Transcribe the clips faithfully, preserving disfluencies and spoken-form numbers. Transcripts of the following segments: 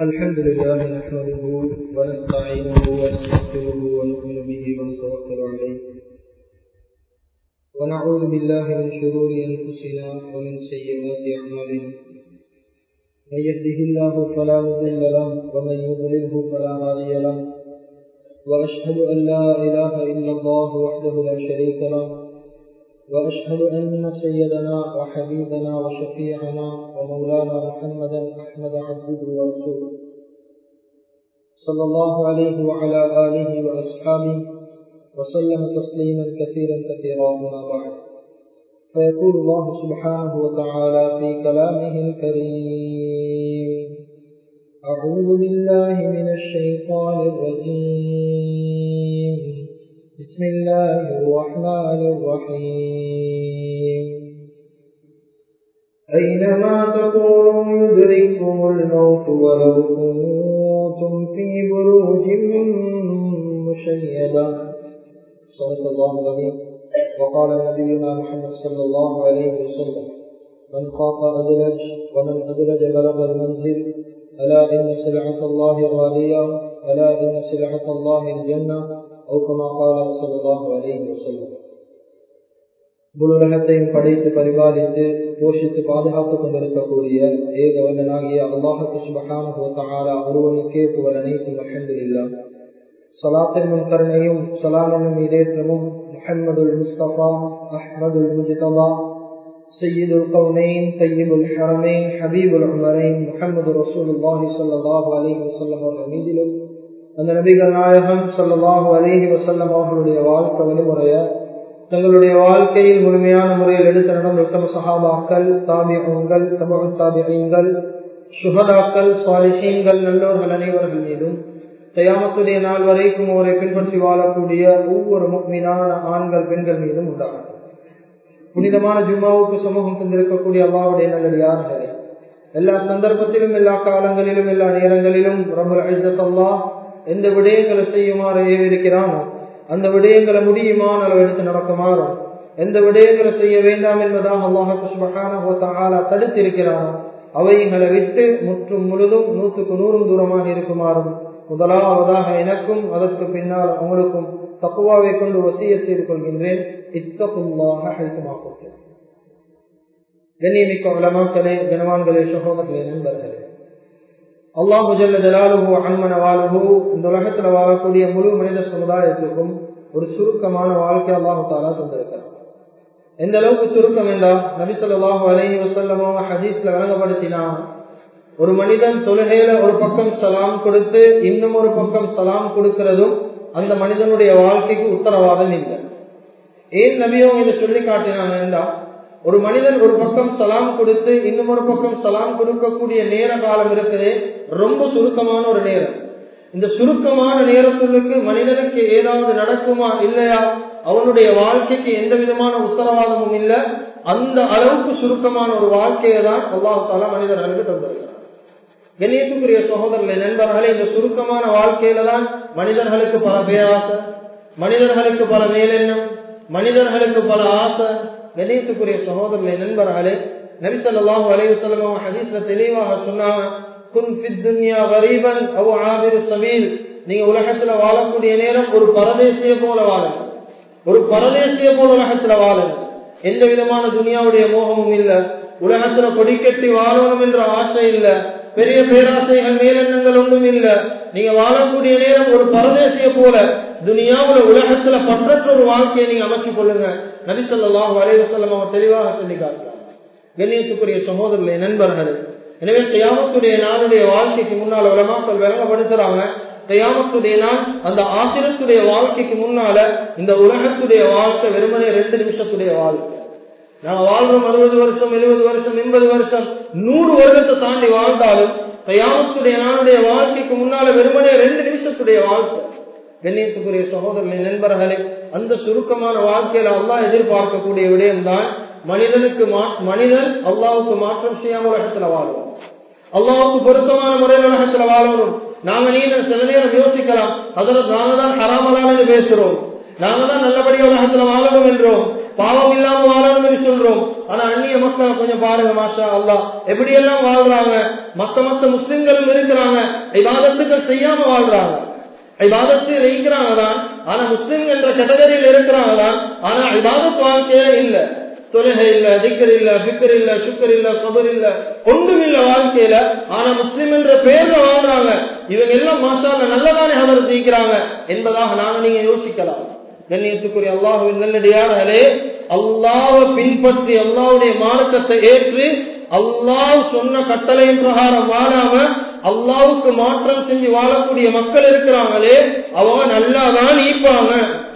الحمد لله نحمده ونستعينه ونستغفره ونؤمن به ونتوكل عليه ونعوذ بالله من شرور أنفسنا ومن سيئات أعمالنا من يهده الله فلا مضل له ومن يضلله فلا هادي له وأشهد أن لا إله إلا الله وحده لا شريك له وأشهد أن سيدنا وحبيبنا وشفيعنا ومولانا محمدا أحمد عبده ورسوله صلى الله عليه وعلى آله وأصحابه وسلم تسليما كثيرا كثيرا أما بعد فيقول الله سبحانه وتعالى في كلامه الكريم أعوذ بالله من الشيطان الرجيم بسم الله الرحمن الرحيم أينما تكونوا يدرككم الموت ولو كنتم في بروج مشيدة صدق الله العظيم وقال نبينا محمد صلى الله عليه وسلم من خاف أدلج ومن أدلج بلغ المنزل ألا إن سلعة الله غالية ألا إن سلعة الله الجنة أو كما قال صلى الله عليه وسلم. முழுலகத்தையும் படைத்து பரிபாலித்து போஷித்து பாதுகாத்துக் கொண்டிருக்கக்கூடிய ஏக வல்லனாகிய அல்லாஹ்வுக்கு சுப்ஹானஹு வ தஆலா ஒருவனுக்கே புகழ் அனைத்தும் அல்ஹம்துலில்லாஹ். ஸலாத்தின் கருணையும் ஸலாமின் இதேற்றமும் முஹம்மதுல் முஸ்தபா அஹ்மதுல் முஜ்தபா சய்யிதுல் கௌனைன் தய்யிபுல் ஹரமைன் ஹபீபுல் உமரைன் முஹம்மது ரசூலுல்லாஹி ஸல்லல்லாஹு அலைஹி வஸல்லம் அவர்கள் மீதிலும் அந்த நபிகள் நாயகம் ஸல்லல்லாஹு அலைஹி வஸல்லம் அவர்களுடைய வாழ்க்கை வழிமுறைய தங்களுடைய வாழ்க்கையில் முழுமையான முறையில் எடுத்து நடந்த உத்தம சஹாபாக்கள், தாபிஊன்கள், தபஉ தாபிஈன்கள், ஷுஹதாக்கள், ஸாலிஹீன்கள், நல்லோர்கள் அனைவர்கள் மீதும் கியாமத்துடைய நாள் வரைக்கும் அவரை பின்பற்றி வாழக்கூடிய ஒவ்வொரு முஃமினான ஆண்கள் பெண்கள் மீதும் உண்டாகும். புனிதமான ஜும்மாவுக்கு சமூகம் தந்திருக்கக்கூடிய அல்லாஹ்வுடைய நல்லடியார்களே, எல்லா சந்தர்ப்பத்திலும் எல்லா காலங்களிலும் எல்லா நேரங்களிலும் ரப்பல் இஸ்ஸத் அல்லாஹ் எந்த விடயங்களை செய்யுமாறு ஏவிருக்கிறானோ அந்த விடயங்களை முடியுமான அளவு எடுத்து நடக்குமாறும், எந்த விடயங்களை செய்ய வேண்டாம் என்பதாக அல்லாஹ் சுப்ஹானஹு வ தஆலா தடுத்திருக்கிறானோ அவைகளை விட்டு முற்றும் முழுதும் நூற்றுக்கு நூறும் தூரமாக இருக்குமாறும் முதலாவதாக எனக்கும் அதற்கு பின்னால் அவங்களுக்கும் தக்வாவை கொண்டு வசியத் செய்து கொள்கின்றேன். இத்தகுல்லாஹ ஹைதுமா குன்தும். கண்ணியமிக்க உலமாக்களே, கனவான்களே, சகோதரர்களே, நண்பர்களே, அல்லாஹு ஜல்ல ஜலாலுஹு அம்மன வாலுஹு இந்த உலகத்தில் வாழக்கூடிய முழு மனித சமுதாயத்துக்கும் ஒரு சுருக்கமான வாழ்க்கை அல்லாஹு தஆலா தந்திருக்கிறார். எந்த அளவுக்கு சுருக்கம் என்றால், நபி ஸல்லல்லாஹு அலைஹி வஸல்லம் ஹதீஸ்ல வழங்கப்படுத்தினா, ஒரு மனிதன் தொழுகையில ஒரு பக்கம் சலாம் கொடுத்து இன்னும் ஒரு பக்கம் சலாம் கொடுக்கிறதும் அந்த மனிதனுடைய வாழ்க்கைக்கு உத்தரவாதம் இல்லை. ஏன் நபியோ இதை சொல்லி காட்டினாங்க என்றா, ஒரு மனிதன் ஒரு பக்கம் சலாம் கொடுத்து இன்னும் ஒரு பக்கம் சலாம் கொடுக்கக்கூடிய நேர காலம் இருக்குதே ரொம்ப சுருக்கமான ஒரு நேரம். இந்த சுருக்கமான நேரத்துக்கு மனிதனுக்கு ஏதாவது நடக்குமா இல்லையா, அவனுடைய வாழ்க்கைக்கு எந்த விதமான உத்தரவாதமும் இல்லை. அந்த அளவுக்கு சுருக்கமான ஒரு வாழ்க்கையை தான் அல்லாஹ் தஆலா மனிதர்களுக்கு தந்திருக்கிறார். கண்ணியத்துக்குரிய சகோதரர்களே, நண்பர்களே, இந்த சுருக்கமான வாழ்க்கையில தான் மனிதர்களுக்கு பல பேராசை, மனிதர்களுக்கு பல மேலெண்ணம், மனிதர்களுக்கு பல ஆசை. கண்ணியத்துக்குரிய சகோதரர்களே, நண்பர்களே, நபி ஸல்லல்லாஹு அலைஹி வஸல்லம் ஹதீஸ்ல தெளிவாக சொன்னாங்க, குன் ஃபித் துன்யா கரீபன் அவ் ஆபிரு ஸபீல். நீங்க உலகத்துல வாழக்கூடிய நேரம் ஒரு பரதேசிய போல வாழுங்க, ஒரு பரதேசிய போல உலகத்துல வாழுங்க. எந்த விதமான துனியாவுடைய மோகமும் இல்ல, உலகத்துல கொடிக்கட்டி வாழணும் என்ற ஆசை இல்ல, பெரிய பேராசைகள் மேலெண்ணங்கள் ஒன்றும் இல்ல. நீங்க வாழக்கூடிய நேரம் ஒரு பரதேசிய போல துனியாவுல உலகத்துல பற்றற்ற ஒரு வாழ்க்கையை நீங்க அமைச்சு கொள்ளுங்க. நபி ஸல்லல்லாஹு அலைஹி வஸல்லம் அவர் தெளிவாக சொல்லி காட்டுறார். கண்ணியத்துக்குரிய சகோதரர்களே, நண்பர்களே, எனவே கியாமத்துடைய நாளுடைய வாழ்க்கைக்கு முன்னால உலமாக்கள் விளங்கப்படுத்துறாங்க, கியாமத்துடைய நாள் அந்த ஆகிரத்துடைய வாழ்க்கைக்கு முன்னால இந்த உலகத்துடைய வாழ்க்கை வெறுமனே ரெண்டு நிமிஷத்துடைய வாழ்க்கை. நாங்க வாழ்றோம் அறுபது வருஷம், எழுபது வருஷம், எண்பது வருஷம், நூறு வருடத்தை தாண்டி வாழ்ந்தாலும் கியாமத்துடைய நாளுடைய வாழ்க்கைக்கு முன்னால வெறுமனே ரெண்டு நிமிஷத்துடைய வாழ்க்கை. கண்ணியத்துக்குரிய சகோதரர்களே, நண்பர்களே, அந்த சுருக்கமான வாழ்க்கையில அல்லாஹ் எதிர்பார்க்கக்கூடிய விடயம் தான் மனிதனுக்கு மனிதன் அல்லாஹ்வுக்கு மாற்றம் செய்யாம உலகத்துல வாழும், அல்லாஹ்வுக்கு பொருத்தமான முறையில் உலகத்துல வாழணும். நாங்க நீங்க சில நேரம் யோசிக்கலாம், அதுல நாங்க தான் ஹராமலான்னு பேசுறோம், நாங்க தான் நல்லபடியா உலகத்துல வாழணும் என்றோம், பாவம் இல்லாம வாழணும் என்று சொல்றோம். ஆனா அந்நிய மக்கள் கொஞ்சம் பாருங்க, மாஷா அல்லாஹ் எப்படி எல்லாம் வாழ்றாங்க. மத்த மத்த முஸ்லிம்களும் இருக்கிறாங்க, இபாதத்துக்கள் செய்யாம வாழ்றாங்க, இபாதத்து வைக்கிறாங்க தான், ஆனா முஸ்லிம் என்ற கேட்டகரியில் இருக்கிறாங்க தான், ஆனா இபாதத் வாழ்க்கையில இல்ல, தொழுகை இல்ல, திக்ர் இல்ல, ஃபிக்ர் இல்ல, சுக்ர் இல்ல, சபர் இல்ல, ஒன்றும் இல்ல வாழ்க்கையில. ஆனா முஸ்லிம் என்ற பெயர்ல வாழ்றாங்க. இவங்க எல்லாம் மாஷாஅல்லாஹ் நல்லதானே அவர் செய்கிறாங்க என்பதாக நாங்க நீங்க யோசிக்கலாம். கண்ணியத்துக்குரிய அல்லாஹ்வின் நல்லடியார்களே, அல்லாஹ்வை பின்பற்றி அல்லாஹ்வுடைய மார்க்கத்தை ஏற்று அல்லாஹ் சொன்ன கட்டளையின் பிரகாரம் வாழாம அல்லாஹ்வுக்கு மாற்றம் செஞ்சு வாழக்கூடிய மக்கள் இருக்கிறாங்களே, அவங்க நல்லாதான் ஈப்பாங்க.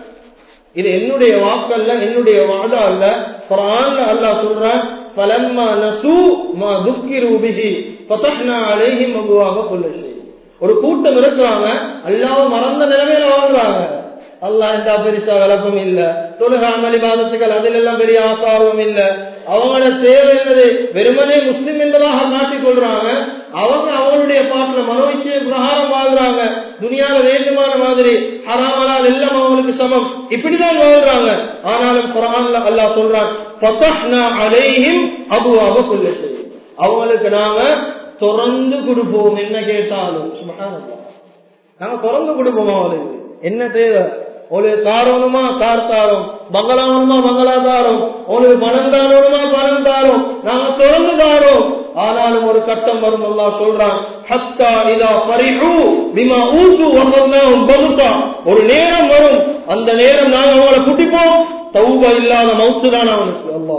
இது என்னுடைய வாக்கல்ல, என்னுடைய வாதா அல்ல. குர்ஆன்ல அல்லாஹ் சொல்றான், ஃபலம்மா நசூ மா துக்கிரு பிஹி ஃபதஹ்னா அலைஹிம் அப்வாப குல்லி ஷை. ஒரு கூட்டம் இருக்கிறாங்க, அல்லாஹ்வை மறந்த நிலைமையில வாழ்றாங்க. அல்லாஹ் எந்த பெருசா விளக்கம் இல்ல, தொழுகை அமல் இபாதத்துகள் அதில் எல்லாம் பெரிய ஆசாரம் இல்ல. அவங்களோட தேவை என்னது, வெறுமனே முஸ்லிம் என்பதாக காட்டிக் கொள்றாங்க. அவங்க அவங்களுடைய பாட்டுல மனோவிஷய பிரகாரம் வாழ்றாங்க. துனியால வேண்டுமான மாதிரி ஹராமலால் எல்லாம் அவங்களுக்கு சமம், இப்படிதான் வாழ்றாங்க. ஆனாலும் குர்ஆன்ல அல்லாஹ் சொல்றான், ஃபதஹ்னா அலைஹிம் அப்வாப குல்லி ஷை. அவங்களுக்கு நாங்க திறந்து கொடுப்போம், என்ன கேட்டாலும். சுப்ஹானல்லாஹ், நாங்க திறந்து கொடுப்போம். அவங்களுக்கு என்ன தேவை, ஒரு தாரோணுமா கார் தாரோம், பங்களா வேணுமா பங்களா தாரோம், உங்களுக்கு பணம் தாரோணுமா பணம் தாரோம், நாங்க திறந்து தாரோம். ஆனாலும் ஒரு கட்டம் வரும், அல்லாஹ் சொல்றான், ஹத்தா இதா ஃபரிஹு பிமா ஊது வகர்னாஹும் பகுதா. ஒரு நேரம் வரும், அந்த நேரம் நாங்க அவங்களை குட்டிப்போம். தௌபா இல்லாத மௌத்து தான் அவனுக்கு. அல்லாஹ்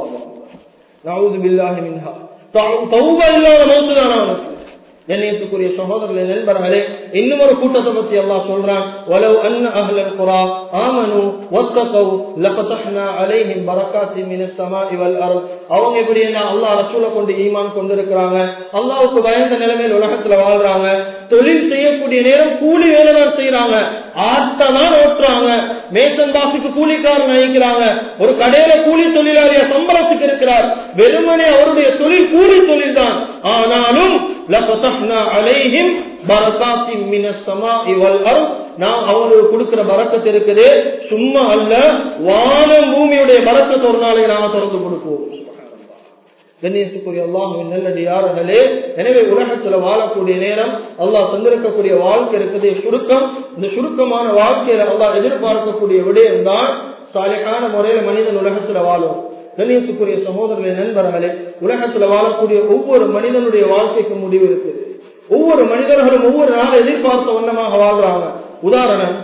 நஊது பில்லாஹி மின்ஹா. தௌபா இல்லாத மௌத்து தான் அவனுக்கு. கண்ணியத்துக்குரிய சகோதரர்களே, நண்பர்களே, இன்னும் ஒரு கூட்டத்தை பத்தி அல்லாஹ் சொல்றான், வலவ் அன்ன அஹ்லல் குரா ஆமனு வத்தகவ் லஃபதஹ்னா அலைஹிம் பரக்காத்தின் மினஸ் ஸமாஇ வல் அர்த். அவங்க எப்படி என்ன அல்லாஹ் ரசூலை கொண்டு ஈமான் கொண்டிருக்கிறாங்க, அல்லாஹ்வுக்கு பயந்த நிலைமையில் உலகத்துல வாழ்றாங்க, தொழில் செய்யக்கூடிய நேரம் கூலி வேலை தான் செய்யறாங்க, ஆட்டதான் ஓட்டுறாங்க, மேசன் பாசுக்கு கூலிக்காரன் நினைக்கிறாங்க, ஒரு கடையில கூலி தொழிலாளிய சம்பளத்துக்கு இருக்கிறார், வெறுமனே அவருடைய தொழில் கூலி தொழில் தான். ஆனாலும் லஃபதஹ்னா அலைஹிம் பரக்காத்தின் மினஸ் ஸமாஇ வல் அர்த். நான் அவங்களுக்கு கொடுக்கிற பரக்கத்து இருக்குது, சும்மா அல்ல, வானம் பூமியுடைய பரக்கத்து ஒரு நாளைக்கு நாம திறந்து கொடுப்போம். கண்ணியத்துக்குரிய அல்லாஹ்வின் நல்லடியார்களே, எனவே உலகத்துல வாழக்கூடிய நேரம் அல்லாஹ் தந்திருக்கக்கூடிய வாழ்க்கை இருக்குது சுருக்கம். இந்த சுருக்கமான வாழ்க்கையில அல்லாஹ் எதிர்பார்க்கக்கூடிய விடயம் தான் சாலிஹான முறையில மனிதன் உலகத்துல வாழும். கண்ணியத்துக்குரிய சகோதரர்களே, நண்பர்களே, உலகத்துல வாழக்கூடிய ஒவ்வொரு மனிதனுடைய வாழ்க்கைக்கு முடிவு இருக்குது. ஒவ்வொரு மனிதர்களும் ஒவ்வொரு நாள் எதிர்பார்த்த வண்ணமாக வாழ்றாங்க. உதாரணம்,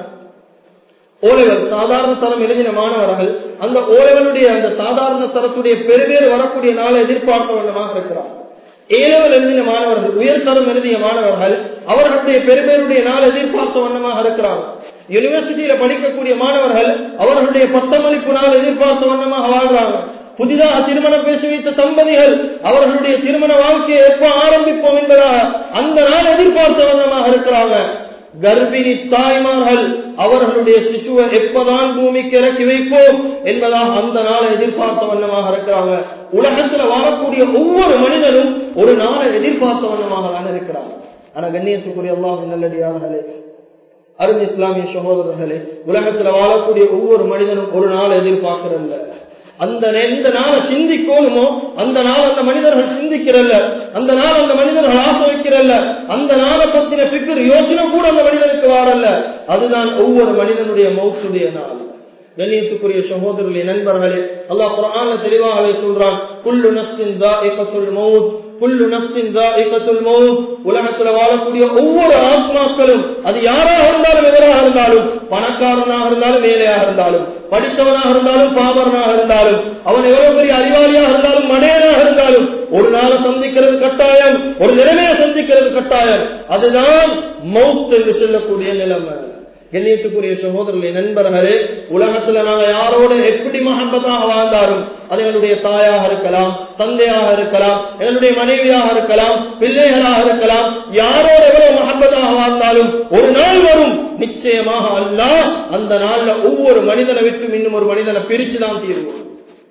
ஓலைகள் சாதாரண தரம் எழுதின மாணவர்கள் அந்த ஓலைகளுடைய அந்த சாதாரண தரத்துடைய பெருவேறு வரக்கூடிய நாளை எதிர்பார்க்க வண்ணமாக இருக்கிறார். ஏழவல் எழுதின மாணவர்கள், உயர்தரம் எழுதிய மாணவர்கள், அவர்களுடைய பெருமேருடைய நாள் எதிர்பார்த்த வண்ணமாக இருக்கிறார். யூனிவர்சிட்டியில படிக்கக்கூடிய மாணவர்கள் அவர்களுடைய பட்டமளிப்பு நாள் எதிர்பார்த்த வண்ணமாக வாழ்றாங்க. புதிதாக திருமணம் பேசி வைத்த தம்பதிகள் அவர்களுடைய திருமண வாழ்க்கையை எப்ப ஆரம்பிப்போம் என்பதாக அந்த நாள் எதிர்பார்த்த வண்ணமாக இருக்கிறாங்க. கர்ப்பிணி தாய்மார்கள் அவர்களுடைய சிசுவை எப்பதான் பூமிக்கு இறக்கி வைப்போம் என்பதாக அந்த நாளை எதிர்பார்த்த வண்ணமாக இருக்கிறாங்க. உலகத்துல வாழக்கூடிய ஒவ்வொரு மனிதனும் ஒரு நாளை எதிர்பார்த்த வண்ணமாக தான் இருக்கிறாங்க. ஆனா கண்ணியத்துக்குரிய அல்லாஹ்வின் நல்லடியார்களே, அருமை இஸ்லாமிய சகோதரர்களே, உலகத்துல வாழக்கூடிய ஒவ்வொரு மனிதனும் ஒரு நாளை எதிர்பார்க்கிறல்ல. அந்த எந்த நாளை சிந்திக்கணுமோ அந்த நாள் அந்த மனிதர்கள் சிந்திக்கிறல்ல, அந்த நாள் அந்த மனிதர்கள் ஆசை வைக்கிறல்ல, அந்த நாளை பத்தின பிக்கர் யோசனை கூட அந்த மனிதனுக்கு வாரல்ல. அதுதான் ஒவ்வொரு மனிதனுடைய மௌத்துடைய நாள். கண்ணியத்துக்குரிய சகோதரர்களே, நண்பர்களே, அல்லாஹ் குர்ஆன்ல தெளிவாக சொல்றான், குல்லு நஃப்ஸின் ذائقத்துல் மௌத், குல்லு நஃப்ஸின் ذائقத்துல் மௌத். உலகத்துல வாழக்கூடிய ஒவ்வொரு ஆத்மாக்களும், அது யாராக இருந்தாலும் எவராக இருந்தாலும், பணக்காரனாக இருந்தாலும் வேலையாக இருந்தாலும், படித்தவனாக இருந்தாலும் பாமரனாக இருந்தாலும், அவன் எவ்வளவு பெரிய அறிவாளியாக இருந்தாலும் மடையனாக இருந்தாலும், ஒரு நாளை சந்திக்கிறது கட்டாயம், ஒரு நிலைமையை சந்திக்கிறது கட்டாயம். அதுதான் மௌத் என்று சொல்லக்கூடிய நிலைமை. கண்ணியத்துக்குரிய சகோதரர்களே, நண்பர்களே, உலகத்துல நாங்க யாரோட எப்படி மஹப்பத்தாக வாழ்ந்தாலும், அது எங்களுடைய தாயாக இருக்கலாம், தந்தையாக இருக்கலாம், எங்களுடைய மனைவியாக இருக்கலாம், பிள்ளைகளாக இருக்கலாம், யாரோட எவ்வளவு மஹப்பத்தாக வாழ்ந்தாலும் ஒரு நாள் வரும், நிச்சயமாக அல்லாஹ் அந்த நாள்ல ஒவ்வொரு மனிதனை விட்டு இன்னும் ஒரு மனிதனை பிரிச்சுதான் தீர்வோம்.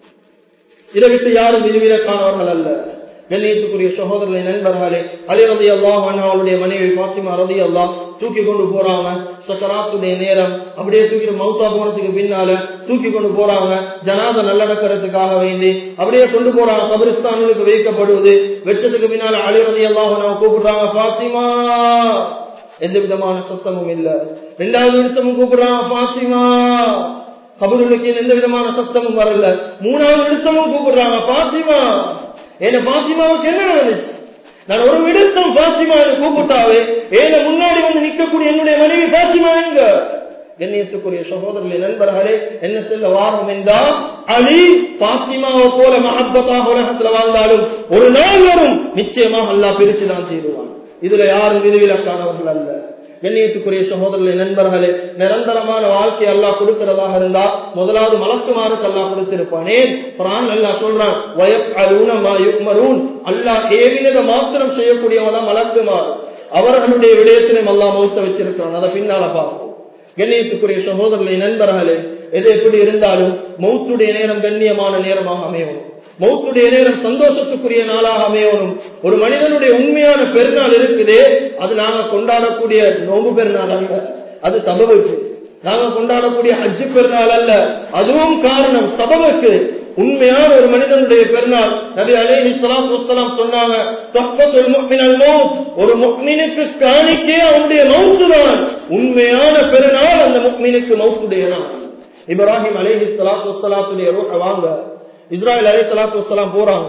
இதை விட்டு யாரும் விதிவிலக்கானவர்கள் அல்ல. கண்ணியத்துக்குரிய சகோதரர்களை, நண்பர்களே, அலி ரலியல்லாஹு அன்ஹு அவருடைய மனைவி ஃபாத்திமா ரலியல்லாஹு தூக்கி கொண்டு போறாங்க. சக்கராத்துடைய நேரம், அப்படியே தூக்கி மௌத்தா போனதுக்கு பின்னால தூக்கி கொண்டு போறாங்க. ஜனாதா நல்லடக்கிறதுக்காக வேண்டி அப்படியே கொண்டு போறாங்க. கபிரிஸ்தானுக்கு வைக்கப்படுவது. வெச்சதுக்கு பின்னால அலி ரலியல்லாஹு அன்ஹு கூப்பிடுறாங்க, ஃபாத்திமா எந்த விதமான சத்தமும் இல்ல. ரெண்டாவது நிறுத்தமும் கூப்பிடுறான் பாத்திமா, கபருளுக்கு எந்த விதமான சத்தமும் வரல. மூணாவது நிறுத்தமும் கூப்பிடுறாங்க பாத்திமா. என்ன பாத்திமாவுக்கு என்ன நடந்துச்சு? நான் ஒரு நிறுத்தம் பாத்திமா கூப்பிட்டாவே ஏன முன்னாடி வந்து நிற்கக்கூடிய என்னுடைய மனைவி பாத்திமா எங்க? கண்ணியத்துக்குரிய சகோதரர்களே, நண்பர்களே, என்ன செல்ல வாரம் என்றால் அலி பாத்திமாவை போல மஹப்பத்தாக உலகத்தில் வாழ்ந்தாலும் ஒரு நாள் வரும் நிச்சயமாக அல்லாஹ் பிரிச்சுதான் தீருவான். இதுல யாரும் விதிவிலக்கானவர்கள் அல்ல. கண்ணியத்துக்குரிய சகோதரர்களே, நண்பர்களே, நிரந்தரமான வாழ்க்கை அல்லாஹ் கொடுக்கிறதாக இருந்தா முதலாவது மலக்குமாருக்கு அல்லாஹ் கொடுத்திருப்பானே. குர்ஆன் அல்லாஹ் சொல்றான் வயஃஅலூன மா யுமரூன், அல்லாஹ் ஏவினத மாத்திரம் செய்யக்கூடியவங்க மலக்குமார். அவர்களுடைய விடயத்திலும் அல்லாஹ் மௌத்த வச்சிருக்கிறான். அதை பின்னால பார்ப்போம். கண்ணியத்துக்குரிய சகோதரர்களே, நண்பர்களே, எது எப்படி இருந்தாலும் மௌத்துடைய நேரம் கண்ணியமான நேரமாக அமையணும். மௌத்துடைய நேரம் சந்தோஷத்துக்குரிய நாளாக அமையணும். ஒரு மனிதனுடைய உண்மையான பெருநாள் இருக்குதே, அது நாங்க கொண்டாடக்கூடிய நோம்பு பெருநாள் அல்ல, அது சபபுக்கு. நாங்க கொண்டாடக்கூடிய ஹஜ்ஜு பெருநாள் அல்ல, அதுவும் காரணம் சபபுக்கு. உண்மையான ஒரு மனிதனுடைய பெருநாள் நபி அலைஹி ஸலாத்து வஸலாம் சொன்னாங்க, தஹ்ஃபத்துல் முஃமினல் மௌத், ஒரு முஃமினுக்கு காணிக்கை அவனுடைய மௌத் தான். உண்மையான பெருநாள் அந்த முஃமினுக்கு மௌத்துடைய நாள். இப்ராஹிம் அலைஹி ஸலாத்து வஸலாத்துடைய ரூஹ் வாங்க இஸ்ராயீல் அலைஹி ஸலாத்து வஸலாம் போறாங்க.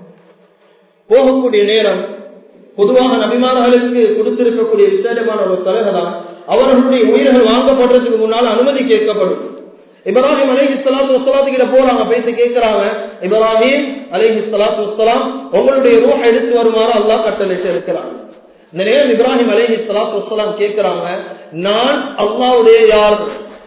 போகக்கூடிய நேரம் பொதுவாக நபிமார்களுக்கு கொடுத்திருக்கக்கூடிய விசேஷமான ஒரு சலுகை தான், அவர்களுடைய உயிர்கள் வாங்கப்படுறதுக்கு முன்னால் அனுமதி கேட்கப்படும். இப்ராஹிம் அலைஹி ஸலாத்து வஸலாம் கிட்ட போறாங்க, பேசி கேட்கிறாங்க, இப்ராஹிம் அலைஹி ஸலாத்து வஸலாம் உங்களுடைய ரூஹ் எடுத்து வருமாறு அல்லாஹ் கட்டளையிட்டு இருக்கிறாங்க. இந்த நேரம் இப்ராஹிம் அலைஹி ஸலாத்து வஸலாம் கேட்கிறாங்க, நான் அல்லாஹ்வுடைய யார்?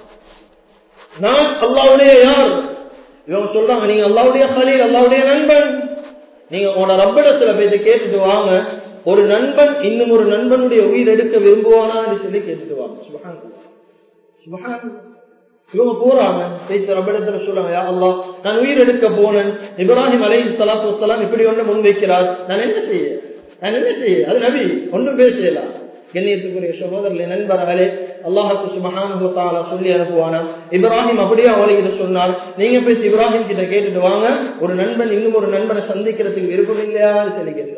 நான் அல்லாஹ்வுடைய யார்? இவங்க சொல்றாங்க, நீங்க அல்லாஹ்வுடைய கலீல், அல்லாஹ்வுடைய நண்பன். நீங்க உங்களோட ரப்பிடத்துல போய் கேட்டுட்டு வாங்க, ஒரு நண்பன் இன்னும் ஒரு நண்பனுடைய உயிர் எடுக்க விரும்புவானான்னு சொல்லி கேட்டுட்டு வாங்க. சுப்ஹானல்லாஹ், சுப்ஹானல்லாஹ். இவங்க போறாங்க, பேச்சு ரப்பிடத்துல சொல்றாங்க, யா அல்லாஹ், நான் உயிர் எடுக்க போனேன். இப்ராஹிம் அலைஹி ஸலாத்து வஸலாம் இப்படி ஒன்று முன்வைக்கிறார், நான் என்ன செய்ய நான் என்ன செய்ய அது நபி ஒன்றும் பேசலாம். கண்ணியத்துக்குரிய சகோதரர்களே, நண்பர்களே, அல்லாஹ்வுக்கு சுப்ஹானஹு வ தஆலா சொல்லி அனுப்புவானா, இப்ராஹிம் அப்படியே அவளுக்கு சொன்னார், நீங்க போய் இப்ராஹிம் கிட்ட கேட்டுட்டு வாங்க, ஒரு நண்பன் இன்னும் ஒரு நண்பனை சந்திக்கிறதுக்கு விருப்பம் இல்லையான்னு சொல்லி கேட்டு.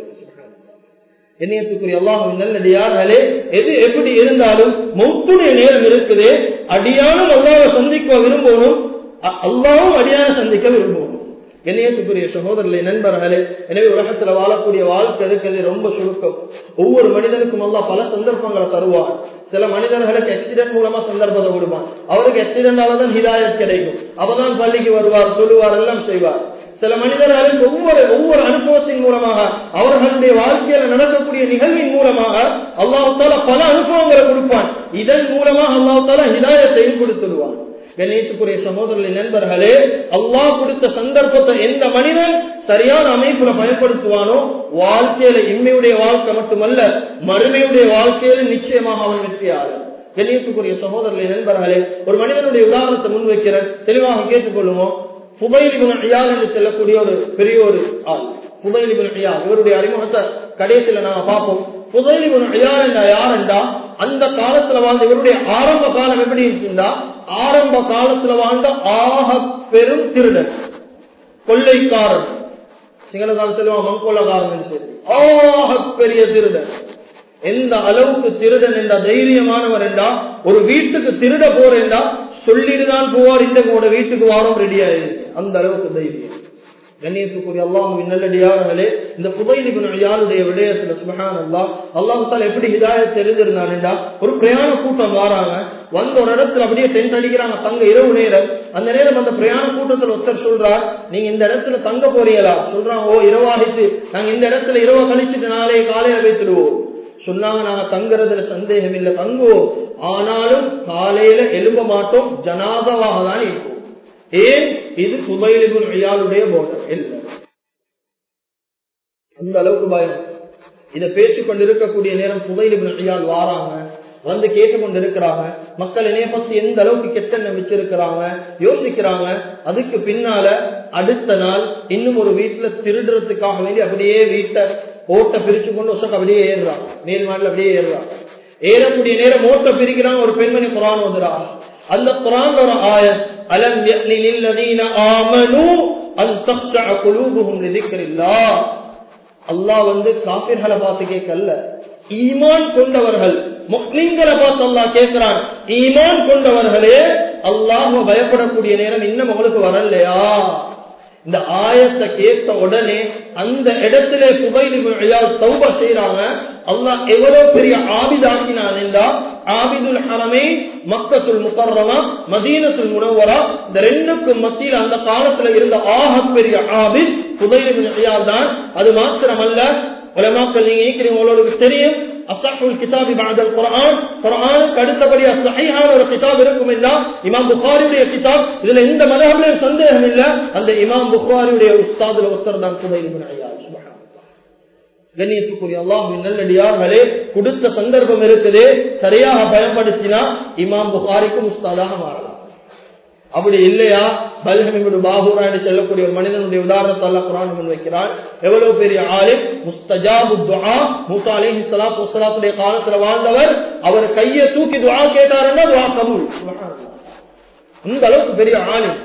கண்ணியத்துக்குரிய அல்லாஹ்வின் நல்லடியார்களே, எது எப்படி இருந்தாலும் மௌத்துடைய நேரம் இருக்குது. அடியானும் அல்லாஹ்வை சந்திக்க விரும்பணும், அல்லாஹ்வும் அடியான சந்திக்க விரும்பணும். கண்ணியத்துக்குரிய சகோதரர்களே, நண்பர்களே, எனவே உலகத்துல வாழக்கூடிய வாழ்க்கை இருக்கிறது ரொம்ப சுருக்கம். ஒவ்வொரு மனிதனுக்கும் அல்லாஹ் பல சந்தர்ப்பங்களை தருவார். சில மனிதர்களுக்கு ஆக்சிடென்ட் மூலமா சந்தர்ப்பத்தை கொடுப்பான், அவருக்கு ஆக்சிடென்டாலதான் ஹிதாயத் கிடைக்கும், அவதான் பள்ளிக்கு வருவார், சொல்லுவார், எல்லாம் செய்வார். சில மனிதர்களுக்கு ஒவ்வொரு ஒவ்வொரு அனுபவத்தின் மூலமாக அவர்களுடைய வாழ்க்கையில நடக்கக்கூடிய நிகழ்வின் மூலமாக அல்லாஹ் தஆலா பல அனுபவங்களை கொடுப்பான். இதன் மூலமாக அல்லாஹ் தஆலா ஹிதாயத்தையும் கொடுத்துடுவான். கண்ணியத்துக்குரிய சகோதரர்களே, நண்பர்களே, அல்லாஹ் கொடுத்த சந்தர்ப்பத்தை எந்த மனிதன் சரியான அமைப்புல பயன்படுத்துவானோ வாழ்க்கையில இம்மையுடைய வாழ்க்கை மட்டுமல்ல மறுமையுடைய வாழ்க்கையில நிச்சயமாக அவன் வெற்றியாளர். கண்ணியத்துக்குரிய சகோதரர்களே, நண்பர்களே, ஒரு மனிதனுடைய உதாரணத்தை முன்வைக்கிற தெளிவாக கேட்டுக்கொள்ளுவோம். ஃபுதைல் இப்னு இயாத் என்று சொல்லக்கூடிய ஒரு பெரிய ஒரு ஆள். ஃபுதைல் இப்னு இயாத் இவருடைய அறிமுகத்தை கடைசியில நாம பார்ப்போம். ஃபுதைல் இப்னு இயாத் என்றா யார் என்றா, அந்த காலத்துல வாழ்ந்த இவருடைய ஆரம்ப காலம் எப்படி இருக்குன்னா, ஆரம்ப காலத்துல வாழ்ந்த ஆக பெரும் திருடன், கொள்ளைக்காரன், சிங்களத்தால் சொல்லுவான் மங்கோலக்காரன், ஆக பெரிய திருடன். எந்த அளவுக்கு திருடன் என்ற தைரியமானவர் என்றா, ஒரு வீட்டுக்கு திருட போறேன்டா சொல்லிட்டுதான் போவார், இந்த கூட வீட்டுக்கு வாரம் ரெடியா இருக்கு, அந்த அளவுக்கு தைரியம். கண்ணியத்துக்குரிய அல்லாஹ்வின் நல்லடியார்களே, இந்த ஃபுதைல் இப்னு இயாதுடைய விடயத்துல சுப்ஹானல்லாஹ், அல்லாஹ் தஆலா எப்படி ஹிதாயத் தெரிஞ்சிருந்தான்டா, ஒரு பிரயாண கூட்டம் வராங்க, வந்த ஒரு இடத்துல அப்படியே டென்ட் அடிக்கிறாங்க, தங்க இரவு நேரம். அந்த நேரம் அந்த பிரயாண கூட்டத்தில் ஒருத்தர் சொல்றார், நீங்க இந்த இடத்துல தங்க போறீங்களா? சொல்றாங்க, ஓ இரவாகிட்டு, நாங்க இந்த இடத்துல இரவு கழிச்சுட்டு நாளே காலையில வைத்துடுவோம். சொன்னாங்க, நாங்க தங்குறதுல சந்தேகம் இல்லை, தங்குவோம், ஆனாலும் காலையில எழும்ப மாட்டோம், ஜனாதாவாக தான் இருக்கும். ஏன்? இது ஃபுதைல் இப்னு இயாதுடைய போதனை இல்லை, அந்த அளவுக்கு பயம். இதை பேசிக் கொண்டிருக்கக்கூடிய நேரம் ஃபுதைல் இப்னு இயாத் வாராங்க, வந்து கேட்டுக்கொண்டு இருக்கிறாங்க. மக்கள் என்னைய பத்தி எந்த அளவுக்கு கெட்டெண்ணம் வச்சிருக்கிறாங்க யோசிக்கிறாங்க. அதுக்கு பின்னால அடுத்த நாள் இன்னும் ஒரு வீட்டுல திருடுறதுக்காக வேண்டி அப்படியே வீட்டை ஓட்ட பிரிச்சு கொண்டு ஒசக்க அப்படியே ஏறுறாங்க, மேல் மாடல அப்படியே ஏறுறாங்க. ஏறக்கூடிய நேரம் ஓட்ட பிரிக்கிறாங்க, ஒரு பெண்மணி குர்ஆன் ஓதுறாங்க. அந்த குர்ஆன்ல ஒரு ஆயத், அலம் யக்னி லில்லதீன ஆமனூ அன் தக்ஷஅ குலூபுஹும் லிذிக்ரில்லாஹ். அல்லாஹ் வந்து காஃபிர்களை பார்த்து கேட்கல, ஈமான் கொண்டவர்கள் முஸ்லிம்களை பார்த்து அல்லாஹ் கேட்கிறான், ஈமான் கொண்டவர்களே அல்லாஹ்வை பயப்படக்கூடிய நேரம் இன்னும் உங்களுக்கு வரலையா? இந்த ஆயத்தை கேட்ட உடனே அந்த இடத்திலே ஃபுதைல் இப்னு இயாத் தௌபா செய்றாங்க. அல்லாஹ் எவ்வளவு பெரிய ஆபிதாக்கினான் என்றா, ஆபிதுல் ஹரமைன் மக்கத்துல் முகர்ரமா மதீனத்துல் முனவ்வரா இந்த ரெண்டுக்கும் மத்தியில் அந்த காலத்துல இருந்த ஆக பெரிய ஆபித் ஃபுதைல் இப்னு இயாத் தான். அது மாத்திரமல்ல, உலமாக்கள் நீங்க ஈக்கிறீங்க, உங்களுக்கு தெரியும் அஸ்ஸஹுல் கிதாபி பஅதல் குர்ஆன், குர்ஆனுக்கு அடுத்தபடியா ஸஹீஹான ஒரு கிதாப் இருக்கும் என்றால் இமாம் புகாரியுடைய கிதாப். இதுல எந்த மதஹபிலும் சந்தேகம் இல்ல, அந்த இமாம் புகாரியுடைய உஸ்தாதுல ஒருத்தர் தான் ஃபுதைல் இப்னு இயாத். சுப்ஹானல்லாஹ். கண்ணியத்துக்குரிய அல்லாஹ்வின் நல்லடியார்களே, கொடுத்த சந்தர்ப்பம் இருக்குது, சரியாக பயன்படுத்தினா இமாம் புகாரிக்கும் உஸ்தாதாக மாறலாம். அப்படி இல்லையா, பல்ஹம் இப்னு பாஹூரா என்று சொல்லக்கூடிய ஒரு மனிதனுடைய உதாரணத்தை அல்லாஹ் குர்ஆனில் முன்வைக்கிறான். எவ்வளவு பெரிய ஆலிம், முஸ்தஜாபு துஆ, மூசா அலைஹிஸ்ஸலாத்து வஸ்ஸலாத்துடைய காலத்துல வாழ்ந்தவர். அவர் கையை தூக்கி துஆ கேட்டாருன்னா துஆ கபூல். சுப்ஹானல்லாஹ். இந்த அளவுக்கு பெரிய ஆலிம்.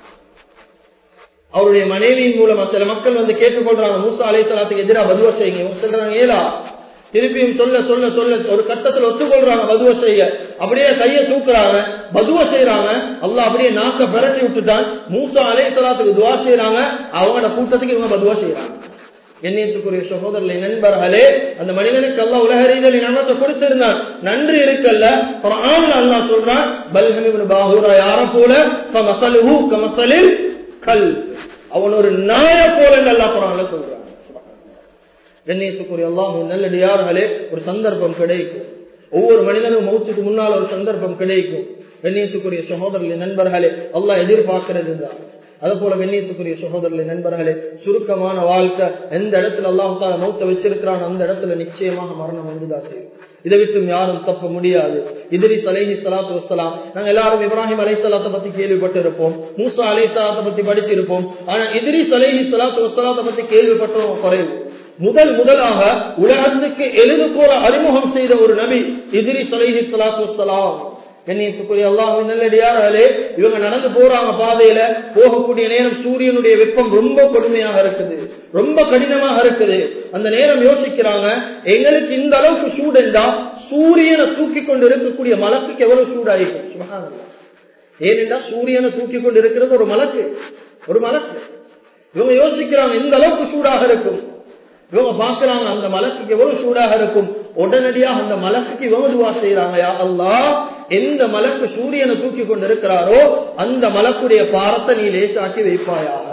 அவருடைய மனைவியின் மூலமா சில மக்கள் வந்து கேட்டுக்கொள்றாங்க, மூசா அலைஹிஸ்ஸலாத்துக்கு எதிராக பதுவா செய்யுங்க. சொல்றாங்க ஏலா, திருப்பியும் சொல்ல சொல்ல சொல்ல ஒரு கட்டத்தில் ஒத்துக்கொள்றாங்க பதுவா செய்ய. அப்படியே கையை தூக்குறாங்க, பதுவா செய்யறாங்க. அல்லாஹ் அப்படியே நாக்க பிரட்டி விட்டுட்டான். மூசா அலைஹிஸ்ஸலாத்துக்கு துஆ செய்யறாங்க, அவங்களோட கூட்டத்துக்கு இவங்க பதுவா செய்யறாங்க. எண்ணியத்துக்குரிய சகோதரர்களே, நண்பர்களே, அந்த மனிதனுக்கு அல்லாஹ் உலக ரீதியில் நியமத்தை கொடுத்திருந்தான், நன்றி இருக்கல்ல. குர்ஆன்ல அல்லாஹ் சொல்றான், பல்ஹம் இப்னு பாஹூரா யார போல, ஃபமஸலுஹு கமஸலில் கல், அவன் ஒரு நாய போல அல்லாஹ் குர்ஆன்ல சொல்றான். கண்ணியத்துக்குரிய அல்லாஹ்வின் நல்லடியார்களே, ஒரு சந்தர்ப்பம் கிடைக்கும். ஒவ்வொரு மனிதனும் மௌத்துக்கு முன்னால் ஒரு சந்தர்ப்பம் கிடைக்கும். கண்ணியத்துக்குரிய சகோதரர்களே, நண்பர்களே, அல்லாஹ் எதிர்பார்க்கிறது தான். அது போல கண்ணியத்துக்குரிய சகோதரர்களே, நண்பர்களே, சுருக்கமான வாழ்க்கை எந்த இடத்துல அல்லாஹ் தஆலா மௌத்தை வச்சிருக்கிறான் அந்த இடத்துல நிச்சயமாக மரணம் வந்துதான் செய்யும். இதை விட்டு யாரும் தப்ப முடியாது. இத்ரீஸ் அலைஹிஸ்ஸலாத்து வஸ்ஸலாம், நாங்க எல்லாரும் இப்ராஹிம் அலைஹிஸ்ஸலாத்தை பத்தி கேள்விப்பட்டிருப்போம், மூசா அலைஹிஸ்ஸலாத்தை பத்தி படிச்சிருப்போம். ஆனா இத்ரீஸ் அலைஹிஸ்ஸலாத்து வஸ்ஸலாத்தை பத்தி கேள்விப்பட்டோம் குறைவு. முதல் முதலாக உலகத்துக்கு எழுதுகோல அறிமுகம் செய்த ஒரு நபி இத்ரீஸ் அலைஹிஸ்ஸலாத்து வஸ்ஸலாம். கண்ணியத்துக்குரிய அல்லாஹ்வின் நல்லடியார்களே, இவங்க நடந்து போறாங்க, பாதையில போகக்கூடிய நேரம் சூரியனுடைய வெப்பம் ரொம்ப கொடுமையாக இருக்குது, ரொம்ப கடினமாக இருக்குது. அந்த நேரம் யோசிக்கிறாங்க, எங்களுக்கு இந்த அளவுக்கு சூடுண்டா சூரியனை தூக்கி கொண்டு இருக்கக்கூடிய மலக்குக்கு எவ்வளவு சூடாயிருக்கும். சுப்ஹானல்லாஹ். ஏனென்றா சூரியனை தூக்கி கொண்டு இருக்கிறது ஒரு மலக்கு, ஒரு மலக்கு. இவங்க யோசிக்கிறாங்க இந்த அளவுக்கு சூடாக இருக்கும். இவங்க பாக்குறாங்க அந்த மலக்குக்கு எவ்வளவு சூடாக இருக்கும். உடனடியாக அந்த மலக்குக்கு இவங்க துவா செய்யறாங்க, யா அல்லாஹ், எந்த மலக்கு சூரியனை தூக்கி கொண்டு இருக்கிறாரோ அந்த மலக்குடைய பாரத்தை நீ லேசாக்கி வைப்பாயாக.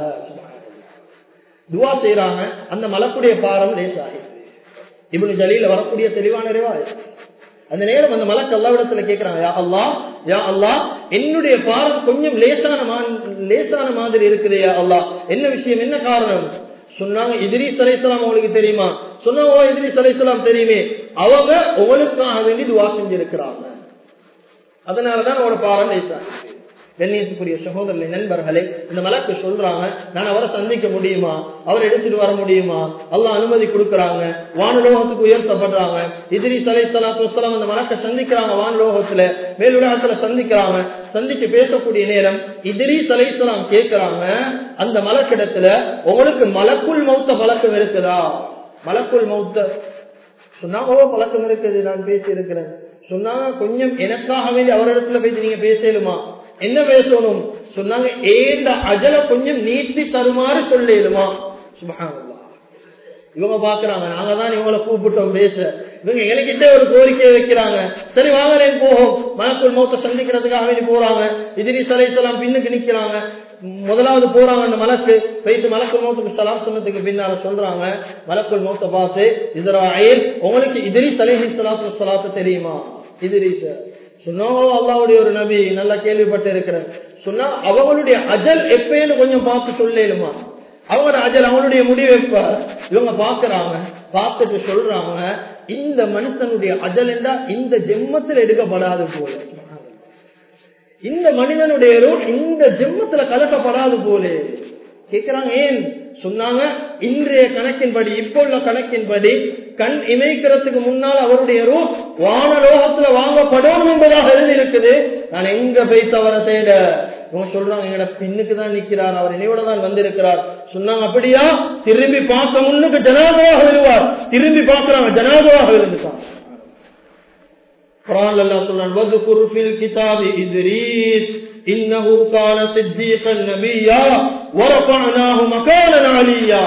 துவா செய்யறாங்க, அந்த மலக்குடைய பாரம் லேசாகி. இப்னு ஜலீல் வரக்கூடிய தெளிவான ரிவாயத். அந்த நேரம் அந்த மலக்கு அல்லாஹ்விடத்துல கேட்கிறாங்க, யா அல்லாஹ், யா அல்லாஹ், என்னுடைய பாரம் கொஞ்சம் லேசான லேசான மாதிரி இருக்குது யா அல்லாஹ், என்ன விஷயம், என்ன காரணம்? சொன்னாங்க, இத்ரீஸ் அலைஹிஸ்ஸலாம் உங்களுக்கு தெரியுமா? சொன்னாங்க, ஓ இத்ரீஸ் அலைஹிஸ்ஸலாம் தெரியுமே, அவங்க உங்களுக்காக வேண்டி துஆ செஞ்சிருக்கிறாங்க, அதனாலதான் அவரோட பாரம் லேசாக. கண்ணியத்துக்குரிய சகோதரர்களே, நண்பர்களே, இந்த மலக்கு சொல்றாங்க, நான் அவரை சந்திக்க முடியுமா, அவரை எடுத்துட்டு வர முடியுமா? அல்லாஹ் அனுமதி கொடுக்கறாங்க, வானுலோகத்துக்கு உயர்த்தப்படுறாங்க. இத்ரீஸ் அலைஹிஸ்ஸலாத்து வஸ்ஸலாம் அந்த மலக்கை சந்திக்கிறாங்க, வானுலோகத்துல மேலுலகத்துல சந்திக்கிறாங்க. சந்திச்சு பேசக்கூடிய நேரம் இத்ரீஸ் அலைஹிஸ்ஸலாம் கேட்கிறாங்க அந்த மலக்கிடத்துல, உங்களுக்கு மலக்குல் மௌத்த பழக்கம் இருக்குதா? மலக்குல் மௌத்த சொன்னாங்க, ஓ பழக்கம் இருக்குது, நான் பேசி இருக்கிறேன். சொன்னாங்க, கொஞ்சம் எனக்காக வேண்டி அவரிடத்துல போய் நீங்க பேசலுமா? என்ன பேசணும்? சொன்னாங்க, ஏண்ட அஜல கொஞ்சம் நீட்டி தருமாறு சொல்லுமா? சுப்ஹானல்லாஹ். இவங்க பாக்குறாங்க, நாங்க தான் இவங்களை கூப்பிட்டோம் பேச, இவங்க எங்ககிட்ட ஒரு கோரிக்கையை வைக்கிறாங்க. சரி வாங்கலேன் போகும், மலக்குல் மௌத்த சந்திக்கிறதுக்காக வேண்டி போறாங்க. இத்ரீஸ் அலைஹிஸ்ஸலாம் பின்னுக்கு நிக்கிறாங்க. முதலாவது போறாங்க அந்த மலக்கு, போயிட்டு மலக்குல் மௌத்துக்கு சலாம் சொன்னதுக்கு பின்னால சொல்றாங்க, மலக்குல் மௌத்த பார்த்து, இஸ்ராயீல், உங்களுக்கு இத்ரீஸ் அலைஹிஸ்ஸலாத்து வஸ்ஸலாத்து தெரியுமா? இத்ரீஸ் சொன்னா, அல்லாஹ்வுடைய ஒரு நபி, நல்லா கேள்விப்பட்டு இருக்கிறேன். சொன்னா, அவங்களுடைய அஜல் எப்பன்னு கொஞ்சம் பார்த்து சொல்லுமா? அவங்களோட அஜல், அவங்களுடைய முடிவு எப்ப? இவங்க பாக்குறாங்க, பார்த்துட்டு சொல்றாங்க, இந்த மனுஷனுடைய அஜல் என்றா இந்த ஜென்மத்தில் எடுக்கப்படாது போல, இந்த மனிதனுடைய ரூஹ் இந்த ஜென்மத்துல கலக்கப்படாது போல. கேட்கிறாங்க, ஏன்? சொன்னாங்க, இன்றைய கணக்கின்படி, இப்போ உள்ள கணக்கின்படி கண் இமைக்கிறதுக்கு முன்னால் அவருடைய ரூஹ் வானலோகத்துல வாங்கப்படும் என்பதாக எழுதி இருக்குது. நான் எங்க போய் தவற தேட? இவங்க சொல்றாங்க, எங்கட பின்னுக்கு தான் நிக்கிறார், அவர் என்னையோட தான் வந்திருக்கிறார். சொன்னாங்க, அப்படியா? திரும்பி பார்க்க முன்னுக்கு ஜனாதாவாக விழுவார். திரும்பி பார்க்கிறாங்க, ஜனாதாவாக இருந்துட்டான். குர்ஆன்ல அல்லாஹ் சொல்றான் வذ்குர் ஃபில் கிதாபி இத்ரீஸ் இன்னஹு கான சித்தீகன் நபிய்யா வரஃபஅனாஹு மகானன் அலியா.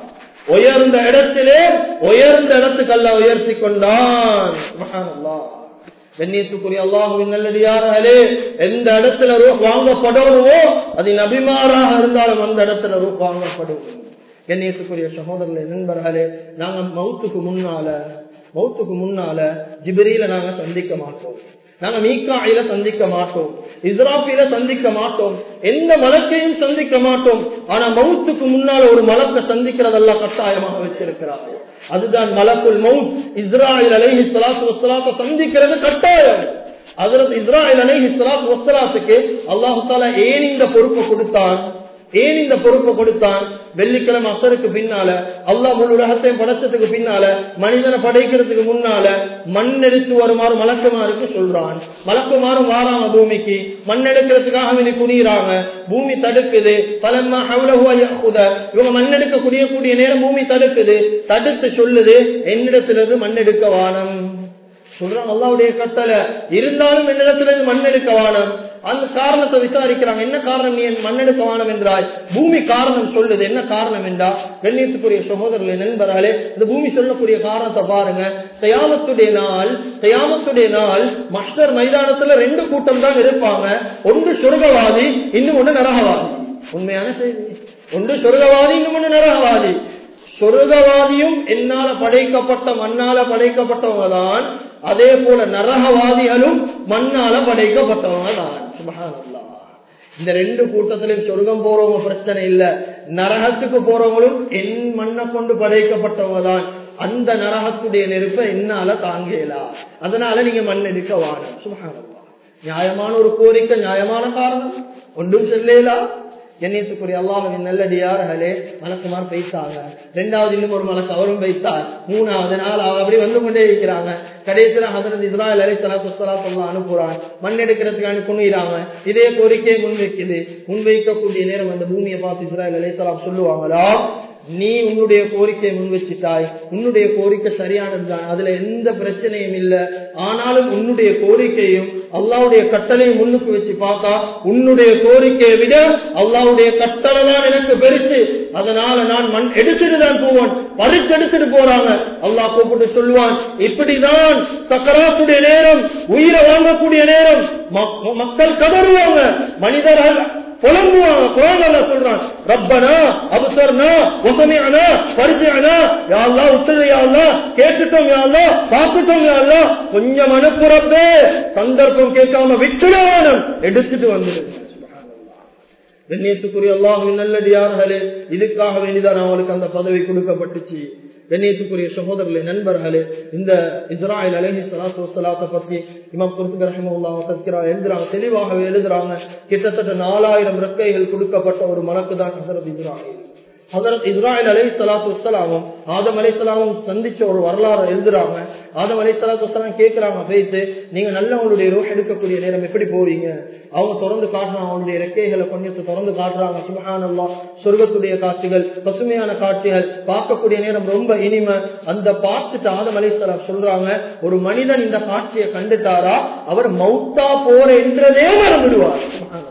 உயர்ந்த இடத்திலே உயர்ந்த இடத்துக்கு அல்லாஹ் உயர்த்தி கொண்டான். சுப்ஹானல்லாஹ். கண்ணியத்துக்குரிய அல்லாஹ்வின் நல்லடியார்களே, எந்த இடத்துல ரூஹ் வாங்கப்படுவோ அது நபிமாராக இருந்தாலும் அந்த இடத்துல ரூஹ் வாங்கப்படும். கண்ணியத்துக்குரிய சகோதரர்களே, நண்பர்களே, நாங்க மௌத்துக்கு முன்னால மௌத்துக்கு முன்னால ஜிப்ரீல நாங்க சந்திக்க மாட்டோம், நாங்க மீகாயில சந்திக்க மாட்டோம், இஸ்ராஃபீல சந்திக்க மாட்டோம், எந்த மலக்கையும் சந்திக்க மாட்டோம். ஆனா மௌத்துக்கு முன்னால ஒரு மலக்கை சந்திக்கிறதெல்லாம் கட்டாயமாக வச்சிருக்கிறார். அதுதான் மலக்குல் மவுத். இஸ்ராயில் அலைஹி ஸலாத்து வஸ்ஸலாத்தை சந்திக்கிறது கட்டாயம். ஹஜ்ரத் இஸ்ராயில் அலைஹி ஸலாத்து வஸ்ஸலாத்துக்கு அல்லாஹ் தஆலா ஏன் இந்த பொறுப்பை கொடுத்தான்? ஏன் இந்த பொறுப்பை கொடுத்தான்? வெள்ளிக்கிழமை அசருக்கு பின்னால அல்லாஹ் முழு உலகத்தையும் படைச்சதுக்கு பின்னால மனிதனை படைக்கிறதுக்கு முன்னால மண் எடுத்து வருமாறு மலக்குமாருக்கு சொல்றான். மலக்குமாரும் வாராங்க பூமிக்கு, மண் எடுக்கிறதுக்காக அவனை குனிறாங்க, பூமி தடுக்குது. பலமா ஹவ்லஹு யஹுத, இவங்க மண் எடுக்க கூடிய கூடிய நேரம் பூமி தடுக்குது. தடுத்து சொல்லுது, என்னிடத்திலிருந்து மண் எடுக்க வானம் சொல்றாங்க. அல்லாஹ்வுடைய கட்டளை இருந்தாலும் என்னிடத்திலிருந்து மண் எடுக்க வானம். அந்த காரணத்தை விசாரிக்கிறாங்க. என்ன காரணம் நீ மண்ணெடுக்க வானம் என்றாய்? பூமி காரணம் சொல்லுது. என்ன காரணம் என்றா, கண்ணியத்துக்குரிய சகோதரர்களே, நண்பர்களே, இந்த பூமி சொல்லக்கூடிய காரணத்தை பாருங்க. கியாமத்துடைய நாள் கியாமத்துடைய நாள் மஹ்ஷர் மைதானத்துல ரெண்டு கூட்டம் தான் இருப்பாங்க. ஒன்று சொர்க்கவாதி, இன்னும் ஒன்று நரகவாதி. உண்மையான செய்தி. ஒன்று சொர்க்கவாதி, இன்னும் ஒன்று நரகவாதி. சொர்க்கவாதியும் என்னால படைக்கப்பட்ட மண்ணால படைக்கப்பட்டவங்க தான். அதே போல நரகவாதிகளும் மண்ணால படைக்கப்பட்டவங்க தான். சுப்ஹானல்லாஹ். இந்த ரெண்டு கூட்டத்திலும் சொர்க்கம் போறவங்க பிரச்சனை இல்ல, நரகத்துக்கு போறவங்களும் என் மண்ணை கொண்டு படைக்கப்பட்டவங்க தான். அந்த நரகத்துடைய நெருப்பை என்னால தாங்கலா, அதனால நீங்க மண் எடுக்க வாணும். சுப்ஹானல்லாஹ். நியாயமான ஒரு கோரிக்கை, நியாயமான காரணம், ஒன்றும் சொல்லலா. கண்ணியத்துக்குரிய அல்லாஹ்வின் நல்லடியார்களே, மலக்குமார் வைத்தாங்க. ரெண்டாவது இன்னும் ஒரு மலக்கு அவரும் வைத்தார். மூணாவது நாள் அப்படி வந்து கொண்டே இருக்கிறாங்க. கடைசியில ஹஜ்ரத் இஸ்ராயில் அலைஹிஸ்ஸலாத்து வஸ்ஸலாம் அல்லாஹ் அனுப்புறான். மண் எடுக்கிறதுக்கு அனுப்புறாங்க. இதே கோரிக்கையை முன்வைக்குது. முன்வைக்கக்கூடிய நேரம் அந்த பூமியை பார்த்து இஸ்ராயில் அலைஹிஸ்ஸலாம் சொல்லுவாங்களா, நீ உன்னுடைய கோரிக்கையை முன்வச்சிட்டாய், உன்னுடைய கோரிக்கை சரியானதுதான், அதுல எந்த பிரச்சனையும் இல்லை. ஆனாலும் உன்னுடைய கோரிக்கையும் அல்லாஹ்வுடைய கட்டளையும் முன்னுக்கு வச்சு பார்த்தா உன்னுடைய கோரிக்கையை விட அல்லாஹ்வுடைய கட்டளை தான் எனக்கு பெருசு. அதனால நான் மண் எடுத்துட்டு தான் போவான். பறிச்சு எடுத்துட்டு போறாங்க. அல்லாஹ் கூப்பிட்டு சொல்லுவான், இப்படிதான் சக்கராத்துடைய நேரம், உயிரை வாங்கக்கூடிய நேரம் மக்கள் கதறுவாங்க, மனிதர்கள் புலம்புவாங்க. குர்ஆன் அல்லாஹ் சொல்றான், ரப்பனா அப்சர்னா வஸமிஅனா ஃபர்ஜிஅனா, யா அல்லாஹ் உத்தரவு, யா அல்லாஹ் கேட்டுட்டோம், யா அல்லாஹ் பார்த்துட்டோம், யா அல்லாஹ் கொஞ்சம் அனுப்புறப்பே சந்தர்ப்பம் கேட்காம விட்டுடணும், எடுத்துட்டு வந்துடுங்க. சுப்ஹானல்லாஹ். கண்ணியத்துக்குரிய அல்லாஹ்வின் நல்லடியார்களே, இதுக்காக வேண்டிதான் அவங்களுக்கு அந்த பதவி கொடுக்கப்பட்டுச்சு. கண்ணியத்துக்குரிய சகோதரர்களே, நண்பர்களே, இந்த இஸ்ராயில் அலைஹிஸ்ஸலாத்து வஸ்ஸலாத்தை பத்தி இமாம் குர்துபி ரஹிமஹுல்லாஹ் தஸ்கிரா எழுதுறாங்க, தெளிவாகவே எழுதுறாங்க. கிட்டத்தட்ட நாலாயிரம் ரெக்கைகள் கொடுக்கப்பட்ட ஒரு மலக்கு தான் ஹஜ்ரத் இஸ்ராயில். ஹஜ்ரத் இஸ்ராயில் அலைஹிஸ்ஸலாத்து வஸ்ஸலாமும் ஆதம் அலைஹிஸ்ஸலாமும் சந்திச்ச ஒரு வரலாறு எழுதுறாங்க. ஆதம் அலைஹிஸ்ஸலாத்து வஸ்ஸலாம் கேட்கிறாங்க, போயிட்டு நீங்க நல்ல உங்களுடைய ரூஹ் எடுக்கக்கூடிய நேரம் எப்படி போவீங்க? அவங்க திறந்து காட்டுறாங்க, அவங்களுடைய ரெக்கைகளை கொஞ்சத்தை திறந்து காட்டுறாங்க. சுப்ஹானல்லாஹ். சொர்க்கத்துடைய காட்சிகள், பசுமையான காட்சிகள், பார்க்கக்கூடிய நேரம் ரொம்ப இனிமை. அந்த பார்த்துட்டு ஆதம் அலைஹிஸ்ஸலாம் சொல்றாங்க, ஒரு மனிதன் இந்த காட்சியை கண்டுட்டாரா அவர் மௌத்தா போற என்றதே மறந்துடுவார். சுப்ஹானல்லாஹ்.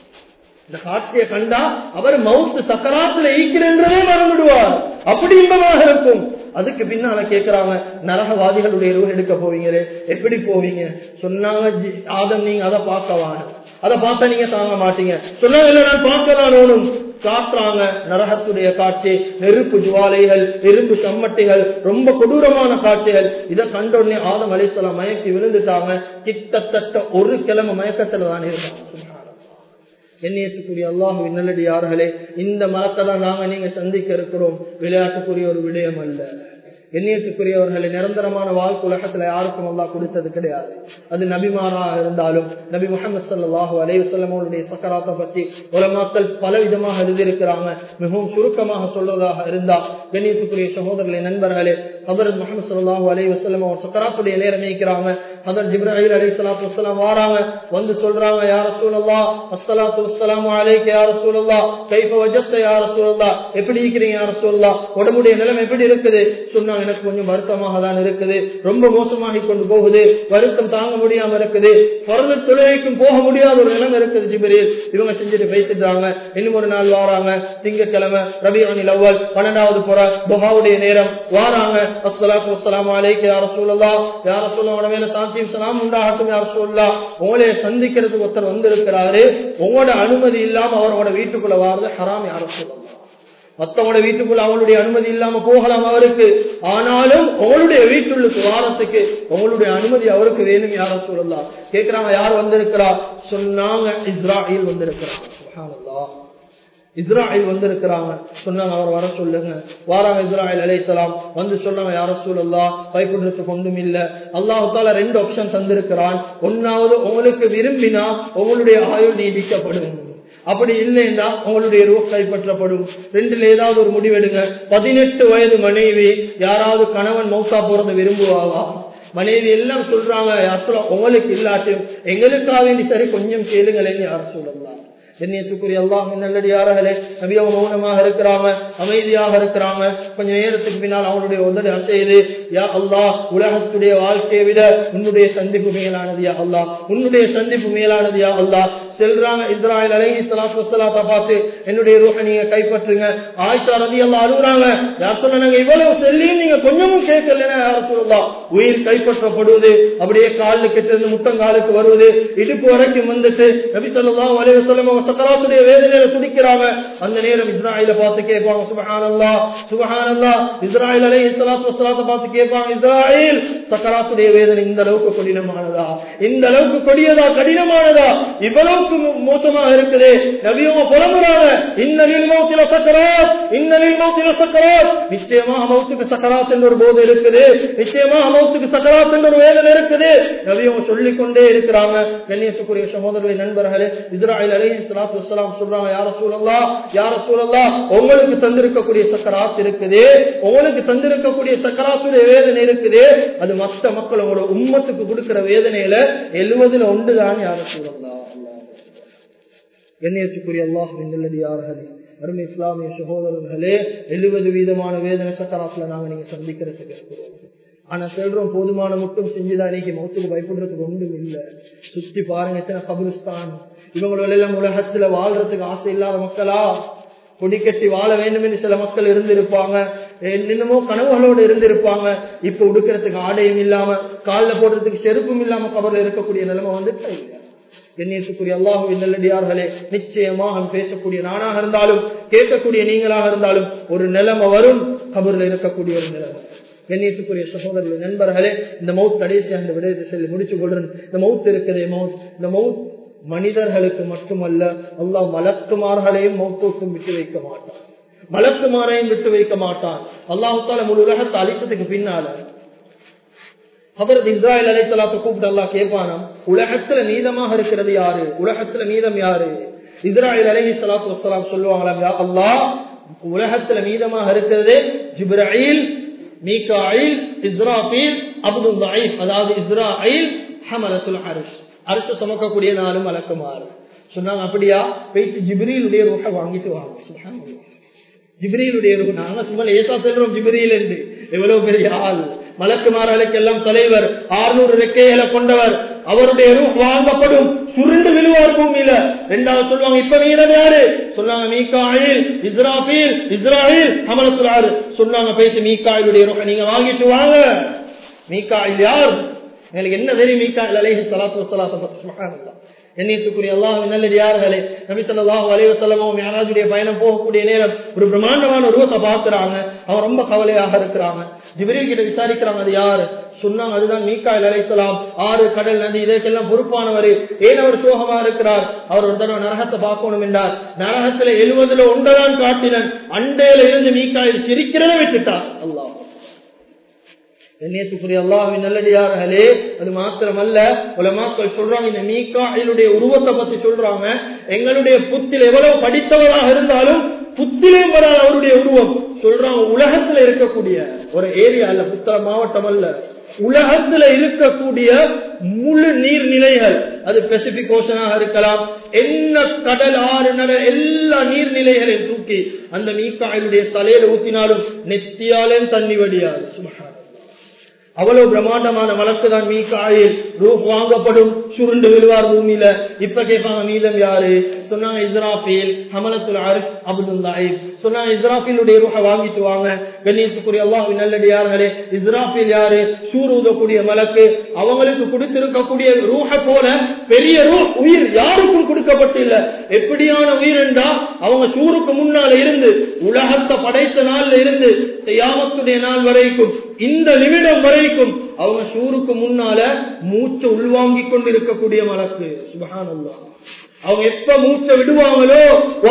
இந்த காட்சியை கண்டா அவர் மவுத்து சக்கராத்துல ஈக்கிறன்றதே மறந்துடுவார். அப்படி இன்பமாக இருக்கும். அதுக்கு பின்னால கேட்கிறாங்க, நரகவாதிகளுடைய ரூஹ் எடுக்க போவீங்களே, எப்படி போவீங்க? சொன்னாங்க, ஆதம் நீங்க அதை பார்க்கவான, அதை பார்த்தா நீங்க தாங்க மாட்டீங்க. சொன்னாங்க, இல்ல நான் பார்க்கலானோனும். காட்டுறாங்க நரகத்துடைய காட்சி, நெருப்பு ஜுவாலைகள், நெருப்பு சம்மட்டிகள், ரொம்ப கொடூரமான காட்சிகள். இதை கண்ட உடனே ஆதம் அலைஹிஸ்ஸலாம் மயக்கி விழுந்துட்டாங்க. கிட்டத்தட்ட ஒரு கிழமை மயக்கத்துல தான் இருந்தாங்க. எண்ணியத்துக்குரிய அல்லாஹ்வின் நல்லடியார்களே, இந்த மலத்தை தான் நாங்க நீங்க சந்திக்க இருக்கிறோம். விளையாட்டுக்குரிய ஒரு விடயம் அல்ல. எண்ணியத்துக்குரியவர்களை நிரந்தரமான வாழ்க்கை உலகத்துல யாருக்கும் அல்லாஹ் கொடுத்தது கிடையாது. அது நபிமாராக இருந்தாலும், நபி முஹம்மது ஸல்லல்லாஹு அலைஹி வஸல்லம் அவருடைய சக்கராத்தை பற்றி உலமாக்கள் பல விதமாக எழுதியிருக்கிறாங்க. மிகவும் சுருக்கமாக சொல்றதாக இருந்தா, கண்ணியத்துக்குரிய சகோதரர்களே, நண்பர்களே, ஹஜ்ரத் முஹம்மது ஸல்லல்லாஹு அலைஹி வஸல்லம் அவர் சக்கராத்துடைய நேரம் இருக்கிறாங்க. ஹதரத் ஜிப்ரீல் அலைஹிஸ்ஸலாத்து வஸ்ஸலாம் வராங்க, வந்து சொல்றாங்க, யா ரசூலல்லாஹ் அஸ்ஸலாத்து வஸ்ஸலாமு அலைக யா ரசூலல்லாஹ் கைஃப வஜத்த யா ரசூலல்லாஹ், எப்படி இருக்கீங்க யா ரசூலல்லாஹ், உடம்புடைய நிலைமை எப்படி இருக்குது? சொன்னாங்க, எனக்கு கொஞ்சம் வருத்தமாக தான் இருக்குது, ரொம்ப மோசமாகி கொண்டு போகுது, வருத்தம் தாங்க முடியாம இருக்குது, பரத தொழுகைக்கும் போக முடியாத ஒரு நிலைமை இருக்குது ஜிப்ரீல். இவங்க செஞ்சுட்டு பேசிட்டாங்க. இன்னும் ஒரு நாள் வாராங்க, திங்கட்கிழமை ரபீஉல் அவ்வல் பன்னெண்டாவது புற துஹாவுடைய நேரம் வாராங்க. அஸ்ஸலாத்து வஸ்ஸலாமு அலைக யா ரசூலல்லாஹ், யா ரசூலல்லாஹ் உங்க மேல சாந்தியும் ஸலாம் உண்டாகட்டும் யா ரசூலல்லாஹ், உங்களை சந்திக்கிறதுக்கு ஒருத்தர் வந்திருக்கிறாரு, உங்களோட அனுமதி இல்லாம அவரோட வீட்டுக்குள்ள வாரது ஹராம் யா ரசூலல்லாஹ். மத்தவங்களோட வீட்டுக்குள்ள அவங்களுடைய அனுமதி இல்லாம போகலாம் அவருக்கு, ஆனாலும் உங்களுடைய வீட்டுள்ளுக்கு வாரத்துக்கு உங்களுடைய அனுமதி அவருக்கு வேணும் யா ரசூலல்லாஹ். கேக்குறாங்க, யார் வந்திருக்கிறா? சொன்னாங்க, இஸ்ராயில் வந்திருக்கிறாங்க. சுப்ஹானல்லாஹ், இஸ்ராயில் வந்திருக்கிறாங்க. சொன்னாங்க, அவர் வர சொல்லுங்க. வாராங்க இஸ்ராயில் அலைஹிஸ்ஸலாம், வந்து சொன்னாங்க, யா ரசூலல்லாஹ் கைக்குன்றதுக்கு ஒன்றும் இல்ல, அல்லாஹ் தஆலா ரெண்டு ஆப்ஷன் தந்திருக்கிறான். ஒன்னாவது, உங்களுக்கு விரும்பினா உங்களுடைய ஆயுள் நீடிக்கப்படும், அப்படி இல்லைன்னா உங்களுடைய ரூஹ் கைப்பற்றப்படும். ரெண்டுல ஏதாவது ஒரு முடிவெடுங்க. பதினெட்டு வயது மனைவி, யாராவது கணவன் மௌத்தா போறதை விரும்புவாவா? மனைவி எல்லாம் சொல்றாங்க, யார் உங்களுக்கு இல்லாட்டும் எங்களுக்காக வேண்டி சரி கொஞ்சம் கேளுங்களேன்னு யார் சொல்லலாம். கண்ணியத்துக்குரிய அல்லாஹ்வின் நல்லடியார்களே, நபி அவங்க மௌனமாக இருக்கிறாங்க, அமைதியாக இருக்கிறாங்க. கொஞ்ச நேரத்துக்கு பின்னால் அவனுடைய உதடு அசையுது. யா அல்லாஹ், உலகத்துடைய வாழ்க்கையை விட உன்னுடைய சந்திப்பு மேலானது யா அல்லாஹ், உன்னுடைய சந்திப்பு மேலானது யா அல்லாஹ். செல்றாங்க இஸ்ராயில் அலைஹிஸ்ஸலாத்து வஸ்ஸலாத்தை பார்த்து, என்னுடைய ரூஹை நீங்க கைப்பற்றுங்க. ஆயிஷா ரலியல்லாஹு அழுறாங்க, யார் சொன்னாங்க, இவ்வளவு சொல்லியும் நீங்க கொஞ்சமும் கேட்கலன்னா யா ரசூலுல்லாஹ், உயிர் கைப்பற்றப்படுவது, அப்படியே காலுக்கு கிட்ட இருந்து முட்டங்காலுக்கு வருவது, இடுப்பு வரைக்கும் வந்துட்டு நபி ஸல்லல்லாஹு அலைஹி வஸல்லம் சக்கராத்துடைய வேதனையில துடிக்கிறாங்க. அந்த நேரம் இஸ்ராயில பார்த்து கேட்பாங்க, சுப்ஹானல்லாஹ் சுப்ஹானல்லாஹ். இஸ்ராயில் அலைஹிஸ்ஸலாத்து வஸ்ஸலாத்தை பார்த்து கேட்பாங்க, இஸ்ராயில் சக்கராத்துடைய வேதனை இந்த அளவுக்கு கடினமானதா, இந்த அளவுக்கு கொடியதா, கடினமானதா, இவ்வளவுக்கு மோசமாக இருக்குது? நபியவங்க புலம்புறாங்க, இன்னலில் மௌத்தில சக்கராத், இன்னலில் மௌத்தில சக்கராத், நிச்சயமாக மௌத்துக்கு சக்கராத் என்ற ஒரு போது இருக்குது, நிச்சயமாக மௌத்துக்கு சக்கராத் என்ற ஒரு வேதனை இருக்குது. நபியவங்க சொல்லிக் கொண்டே இருக்கிறாங்க. கண்ணியத்துக்குரிய சகோதரர்களே, நண்பர்களே, இஸ்ராயில் அலைஹிஸ்ஸலாத்து வஸ்ஸலாம் சொல்றாங்க, யா ரசூலல்லாஹ் யா ரசூலல்லாஹ், உங்களுக்கு தந்திருக்கக்கூடிய சக்கராத் இருக்குது, உங்களுக்கு தந்திருக்கக்கூடிய சக்கராத்துடைய வேதனை இருக்குது, அது மற்ற மக்கள் உங்களோட உம்மத்துக்கு கொடுக்கிற வேதனையில எழுவதுல ஒன்றுதான் யா ரசூலல்லாஹ். கண்ணியத்துக்குரிய அல்லாஹ்வின் நல்லடியார்களே, அருமை இஸ்லாமிய சகோதரர்களே, எழுபது வீதமான வேதனை சக்கராத்துல நாங்க நீங்க சந்திக்கிறதுக்கு இருக்கிறோம். ஆனா சொல்றோம், போதுமான மட்டும் செஞ்சுதான் இன்னைக்கு மௌத்துக்கு பயப்படுறதுக்கு ஒன்றும் இல்லை. சுத்தி பாருங்க, எத்தனை கபிரிஸ்தான். இவங்களெல்லாம் உலகத்துல வாழ்றதுக்கு ஆசை இல்லாத மக்களா? கொடி கட்டி வாழ வேண்டும் என்று சில மக்கள் இருந்திருப்பாங்க, என்னென்னமோ கனவுகளோடு இருந்திருப்பாங்க. இப்ப உடுக்கிறதுக்கு ஆடையும் இல்லாம, காலில் போடுறதுக்கு செருப்பும் இல்லாம கபர்ல இருக்கக்கூடிய நிலைமை வந்துட்டா இல்ல. கண்ணியத்துக்குரிய அல்லாஹ்வின் நல்லடியார்களே, நிச்சயமாக பேசக்கூடிய நானாக இருந்தாலும் கேட்கக்கூடிய நீங்களாக இருந்தாலும் ஒரு நிலைமை வரும், கபர்ல இருக்கக்கூடிய ஒரு நிலைமை. கண்ணியத்துக்குரிய சகோதரர்கள், நண்பர்களே, இந்த மவுத் கடைசி அந்த விடயத்தை சொல்லி முடிச்சு கொள்றேன். இந்த மவுத் இருக்கிறதே, மவுத், இந்த மவுத் மனிதர்களுக்கு மட்டுமல்ல, அல்லாஹ் மலக்குமார்களையும் மௌத்துக்கும் விட்டு வைக்க மாட்டான், மலக்குமாரையும் விட்டு வைக்க மாட்டான். அல்லாஹ் தஆலா முழு உலகத்தை அழித்ததுக்கு பின்னால ஹதரத் இஸ்ராயில் அலைஹிஸ்ஸலாத்தை கூப்பிட்டு அல்லாஹ் கேட்பானாம், உலகத்துல மீதமாக இருக்கிறது யாரு? உலகத்துல மீதம் யாரு? இஸ்ராயில் அலைஹிஸ்ஸலாத்து வஸ்ஸலாம் சொல்லுவாங்களாம், யா அல்லாஹ், உலகத்துல மீதமாக இருக்கிறது ஜிப்ரீல், மீகாயில், இஸ்ராஃபீல், அப்துல் தஈஃப். அதாவது இஸ்ராயில் ஹமலத்துல் அர்ஷ், அர்ஷ் சுமக்கக்கூடிய நாலு மலக்குமார். சொன்னாங்க, அப்படியா, போயிட்டு ஜிப்ரீலுடைய ரூஹை வாங்கிட்டு வாங்க. சுப்ஹானல்லாஹ், ஜிப்ரீலுடைய ரூஹ். நாங்க சும்மா லேசா சொல்றோம் ஜிப்ரீல் என்று, எவ்வளவு பெரிய ஆள், மலக்குமார்களுக்கு எல்லாம் தலைவர், ஆறுநூறு ரெக்கைகளை கொண்டவர். அவருடைய ரூஹ் வாங்கப்படும், சுருண்டு விழுவார் பூமியில. ரெண்டாவது சொல்லுவாங்க, இப்ப மீதம் யாரு? சொன்னாங்க, மீகாயில், இஸ்ராஃபீல், இஸ்ராயில், ஹமலத்துல் அர்ஷ். சொன்னாங்க, பேசி மீகாயிலுடைய ரூஹை நீங்க வாங்கிட்டு வாங்க. மீகாயில் யார்? எனக்கு என்ன தெரியும் மீகாயில் அலைஹிஸ்ஸலாத்து வஸ்ஸலாம் பத்தி? சுப்ஹானல்லாஹ். கண்ணியத்துக்குரிய அல்லாஹ்வின் நல்லடியார்களே, நபி ஸல்லல்லாஹு அலைஹி வஸல்லம் மிஅராஜுடைய பயணம் போகக்கூடிய நேரம் ஒரு பிரம்மாண்டமான உருவத்தை பார்க்கிறாங்க. அவங்க ரொம்ப கவலையாக இருக்கிறாங்க. ஜிப்ரீல் கிட்ட விசாரிக்கிறாங்க, அது யாரு? சொன்னாங்க, அதுதான் மீகாயில் அலைஹிஸ்ஸலாம். ஆறு கடல் நதி இதற்கெல்லாம் பொறுப்பானவர். ஏன் அவர் சோகமா இருக்கிறார்? அவர் ஒரு தடவை நரகத்தை பார்க்கணும் என்றார். நரகத்துல எழுவதுல ஒன்றதான் காட்டினன். அண்டையில இருந்து மீகாயில் சிரிக்கிறத விட்டுட்டார். அல்லாஹ். கண்ணியத்துக்குரிய அல்லாஹ்வின் நல்லடியார்களே, அது மாத்திரமல்ல, உலமாக்கள் சொல்றாங்க, இந்த மீகாயிலுடைய உருவத்தை பத்தி சொல்றாங்க, எங்களுடைய புத்தில் எவ்வளவு படித்தவராக இருந்தாலும் புத்திலையும் வராது அவருடைய உருவம். சொல்றாங்க, உலகத்துல இருக்கக்கூடிய ஒரு ஏரியா அல்ல, புத்தள மாவட்டம் அல்ல, உலகத்துல இருக்கக்கூடிய முழு நீர்நிலைகள், அது பசிபிக் ஓஷனாக இருக்கலாம், என்ன கடல் ஆறு நட எல்லா நீர்நிலைகளையும் தூக்கி அந்த மீகாயிலுடைய தலையில ஊத்தினாலும் நெத்தியாலும் தண்ணி வடியாது. சுப்ஹானல்லாஹ், அவ்வளவு பிரம்மாண்டமான வழக்கு தான் மீகாயில். ரூஹ் வாங்கப்படும், சுருண்டு விழுவார் பூமியில. இப்ப கேட்பாங்க மீதம் யாரு? சொன்னாங்க இஸ்ராஃபீல், ஹமலத்துல் அர்ஷ் அப்துல்லாஹ். சொன்னாங்க இஸ்ராஃபீலுடைய ரூஹ வாங்கிட்டு வாங்க. கண்ணியத்துக்குரிய அல்லாஹ்வின் நல்லடியார்களே, இஸ்ராஃபீல் யாரு? சூர் ஊதக்கூடிய மலக்கு. அவங்களுக்கு கொடுத்திருக்கக்கூடிய ரூஹ போல பெரிய ரூஹ் உயிர் யாருக்கும் கொடுக்கப்பட்டில்ல. எப்படியான உயிர் என்றா, அவங்க சூருக்கு முன்னால இருந்து உலகத்தை படைத்த நாள்ல இருந்து கியாமத்துடைய நாள் வரைக்கும், இந்த நிமிடம் வரைக்கும் அவங்க சூருக்கு முன்னால மூச்சை உள்வாங்கிக் கொண்டு இருக்கக்கூடிய மலக்கு. சுப்ஹானல்லாஹ், அவங்க எப்ப மூச்சை விடுவாங்களோ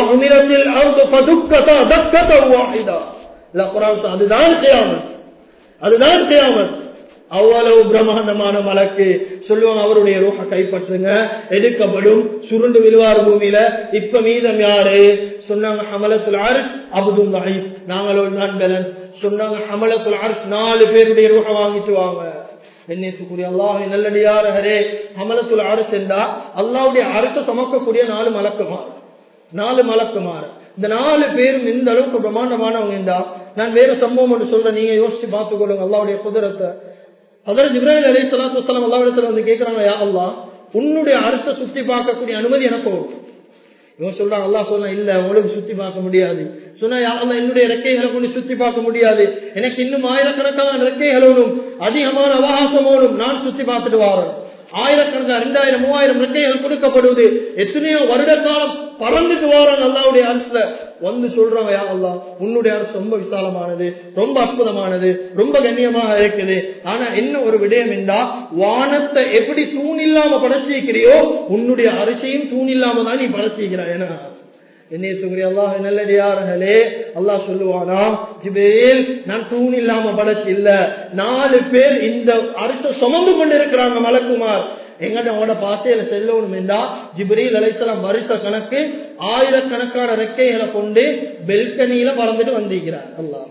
அதுதான் கியாமத், அதுதான் கியாமத். அவ்வளவு பிரம்மாண்டமான மலக்கு. சொல்லுவாங்க அவருடைய ரூஹ கைப்பற்றுங்க, எடுக்கப்படும், சுருண்டு விழுவார் பூமியில. இப்ப மீதம் யாரு? சொன்னாங்க ஹமலத்துல் அர்ஷ் அப்துல்லாஹ். நாங்களோ நான் பேலன்ஸ். சொன்னாங்க ஹமலத்துல் அர்ஷ் நாலு பேருடைய ரூஹ வாங்கிட்டு வாங்க. என்னைக்குரிய அல்லாஹ்வின் நல்லடியார்களே, ஹமலத்துல் அர்ஷ் என்றா அல்லாஹ்வுடைய அரசை சுமக்கக்கூடிய நாலு மலக்குமார், நாலு மலக்குமார். இந்த நாலு பேரும் இந்த அளவுக்கு பிரம்மாண்டமானவங்க என்றா, நான் வேற சம்பவம் ஒன்று சொல்றேன், நீங்க யோசிச்சு பார்த்துக்கொள்ளுங்க அல்லாஹ்வுடைய குதிரத்தை. ஹஜ்ரத் ஜிப்ரீல் அலைஹிஸ்ஸலாத்து வஸ்ஸலாம் அல்லாஹ்விடத்துல வந்து கேக்குறாங்க, யா அல்லாஹ், உன்னுடைய அரசை சுத்தி பார்க்கக்கூடிய அனுமதி எனக்கு. இவன் சொல்றான், அல்லாஹ் சொன்னா இல்ல உங்களுக்கு சுத்தி பார்க்க முடியாது. சொன்னா யா அல்லாஹ், என்னுடைய ரெக்கைகளை கொண்டு சுத்தி பார்க்க முடியாது, எனக்கு இன்னும் ஆயிரக்கணக்கான ரெக்கைகளோடும் அதிகமான அவகாசமோடும் நான் சுத்தி பார்த்துட்டு வாரேன். ஆயிரக்கணக்கான ரெண்டாயிரம் மூவாயிரம் ரெக்கைகள் கொடுக்கப்படுவது, எத்தனையோ வருட காலம் பறந்துட்டு வாரான் அல்லாஹ்வுடைய அரசுல. வந்து சொல்றாங்க, யா அல்லாஹ், உன்னுடைய அரசு ரொம்ப விசாலமானது, ரொம்ப அற்புதமானது, ரொம்ப கண்ணியமாக இருக்குது. ஆனா என்ன ஒரு விடயம் என்றா, வானத்தை எப்படி தூண் இல்லாம படைச்சிருக்கிறியோ உன்னுடைய அரசையும் தூண் இல்லாம தான் நீ படைச்சிருக்கிறாய். ஏன்னா என்னைய அல்லாஹ் நல்லடியார்களே, அல்லாஹ் சொல்லுவானா, ஜிப்ரீல், நான் தூண் இல்லாம படைச்சு இல்ல, நாலு பேர் இந்த அரசை சுமந்து கொண்டு இருக்கிறாங்க மலக்குமார். எங்கட பாசையில செல்லணும் என்றா, ஜிப்ரீல் அலைஹிஸ்ஸலாம் வருஷ கணக்கு ஆயிரக்கணக்கான ரெக்கைகளை கொண்டு பெல்கனியில பறந்துட்டு வந்திருக்கிறார். அல்லாஹ்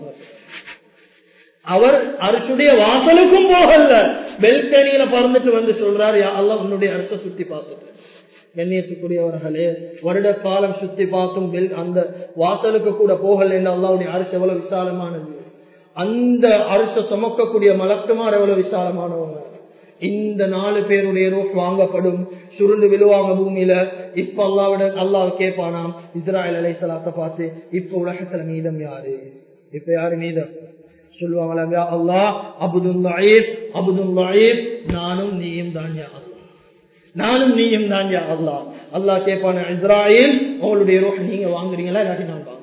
அவர் அரசுடைய வாசலுக்கும் போகல, பெல்கனியில பறந்துட்டு வந்து சொல்றார், யா அல்லாஹ், உன்னுடைய அரசை சுத்தி பார்த்துட்டு. கண்ணியத்துக்குரியவர்களே, வருட காலம் சுத்தி பார்த்தும் அந்த வாசலுக்கு கூட போகல என்று அல்லாஹ்வுடைய அரசு எவ்வளவு விசாலமானது. அந்த அரசை சுமக்கக்கூடிய மலக்குமார் எவ்வளவு விசாலமானவங்க. இந்த நாலு பேருடைய ரூஹ் வாங்கப்படும், சுருண்டு விழுவாங்க பூமியில. இப்ப அல்லாஹ்விட அல்லாஹ் கேட்பானாம் இஸ்ராயீல் அலைஹிஸ்ஸலாத்தை பார்த்து, இப்ப உலகத்துல மீதம் யாரு? இப்ப யாரு மீதம்? சொல்லுவாங்களா, யா அல்லாஹ், அப்துல்லாஹ் அப்துல்லாஹ், நானும் நீயும் தான் யா அல்லாஹ், நானும் நீயும் தான் யா அல்லாஹ். அல்லாஹ் கேட்பான, இஸ்ராயீல், உங்களுடைய ரூஹ் நீங்க வாங்குறீங்களா, இல்லாட்டி நான் வாங்குவா?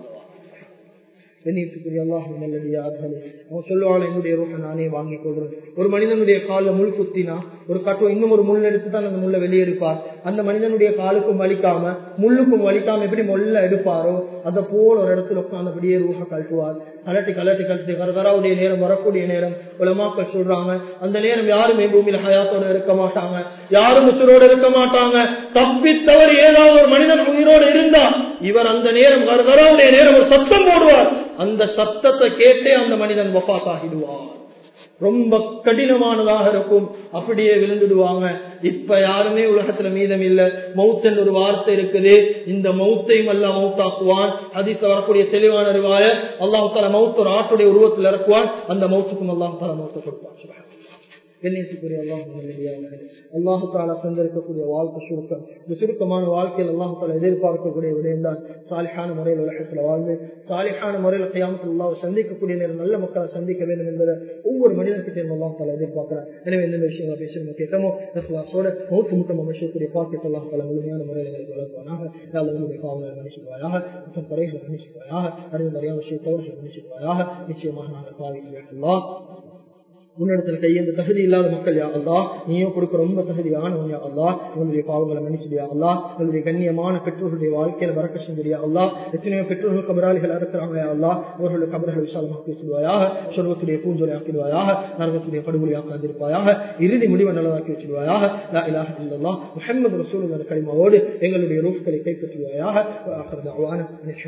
சொல்லுவாங்க, என்னுடைய ரூஹ நானே வாங்கிக் கொள்றேன். ஒரு மனிதனுடைய கால முள் குத்தினா ஒரு கட்டுவம் இன்னும் ஒரு முள் எடுத்து தான் அந்த முள்ள வெளியே எடுப்பார். அந்த மனிதனுடைய காலுக்கும் வலிக்காம முள்ளுக்கும் வலிக்காம எப்படி முள்ள எடுப்பாரோ அதை போல் ஒரு இடத்துல உட்கார்ந்தபடியே ரூஹ கழட்டுவார். கலட்டி கலட்டி கலட்டி கரகராவுடைய நேரம் வரக்கூடிய நேரம் உலமாக்கள் சொல்றாங்க, அந்த நேரம் யாருமே பூமியில ஹயாத்தோட இருக்க மாட்டாங்க, யாரும் உசுரோட இருக்க மாட்டாங்க. தப்பித்தவர் ஏதாவது ஒரு மனிதன் உயிரோடு இருந்தா இவர் அந்த நேரம் கரகராவுடைய நேரம் ஒரு சத்தம் போடுவார். அந்த சத்தத்தை கேட்டே அந்த மனிதன் வஃபாத் ஆகிடுவார். ரொம்ப கடினமானதாக இருக்கும், அப்படியே விழுந்துடுவாங்க. இப்ப யாருமே உலகத்துல மீதம் இல்ல. மௌத் ஒரு வார்த்தை இருக்குது, இந்த மௌத்தையும் அல்லாஹ் மௌத்தாக்குவான். ஹதீஸ்ல வரக்கூடிய தெளிவான ரிவாய, அல்லாஹ் தஆலா மௌத் ஒரு ஆட்டுடைய உருவத்தில் இறக்குவான், அந்த மௌத்துக்கும் அல்லாஹ் தஆலா மௌத்தை கொடுப்பான். கண்ணியத்துக்குரிய அல்லாஹு தஆலா தந்திருக்கக்கூடிய வாழ்க்கை சுருக்கம். இந்த சுருக்கமான வாழ்க்கையில் அல்லாஹு தஆலா எதிர்பார்க்கக்கூடிய விடயம்தான் சாலிஹான முறையில் உலகத்தில் வாழ்ந்து சாலிஹான முறையில் கியாமத்தில் அல்லாஹ்வை சந்திக்கக்கூடிய நேரம் நல்ல மக்களை சந்திக்க வேண்டும் என்பதை ஒவ்வொரு மனிதனுக்கிட்டையும் அல்லாஹு தஆலா எதிர்பார்க்கிறார். எனவே எந்தெந்த விஷயங்களை பேசணும் கேட்டமோ இஹ்லாஸோட மௌத் முட்டம் அமைச்சக்கூடிய பாக்கியத்தை அல்லாஹு தஆலா முழுமையான முறையில் எங்களுக்கு வழங்குவானாக. யாழ்லாஹ்வுடைய பாவங்களை மன்னிச்சுவாயாக, குற்றம் குறைகளை மன்னிச்சுவாயாக, அறிவு அறியாத விஷயத்தவர்கள் மன்னிச்சுவாயாக. நிச்சயமாக நாங்கள் பாவிக்கிறோம். அல்லாஹ் உன்னிடத்துல கையெழுந்த தகுதி இல்லாத மக்கள் யா அல்லாஹ், நீயும் கொடுக்க ரொம்ப தகுதியானவன் யா அல்லாஹ். உங்களுடைய பாவங்களை மன்னிச்சுடியா அல்லாஹ். உங்களுடைய கண்ணியமான பெற்றோர்களுடைய வாழ்க்கையில வரக்க செஞ்சியா அல்லாஹ். எத்தனையோ பெற்றோர்கள் கபராளிகள் இருக்கிறாங்க யா அல்லாஹ், அவர்களுடைய கபர்களை விசாலமாக்கி வச்சிருவாயாக, சொர்க்கத்துடைய பூஞ்சொலை ஆக்கிடுவாயாக, நரகத்துடைய படுகொலையாக்காதிருப்பாயாக, இறுதி முடிவை நல்லதாக்கி வச்சிருவாயாக. லா இலாஹ இல்லல்லாஹ் முஹம்மது ரசூலுல்லாஹ் கலிமாவோடு எங்களுடைய ரூஹ்களை கைப்பற்றுவாயாக.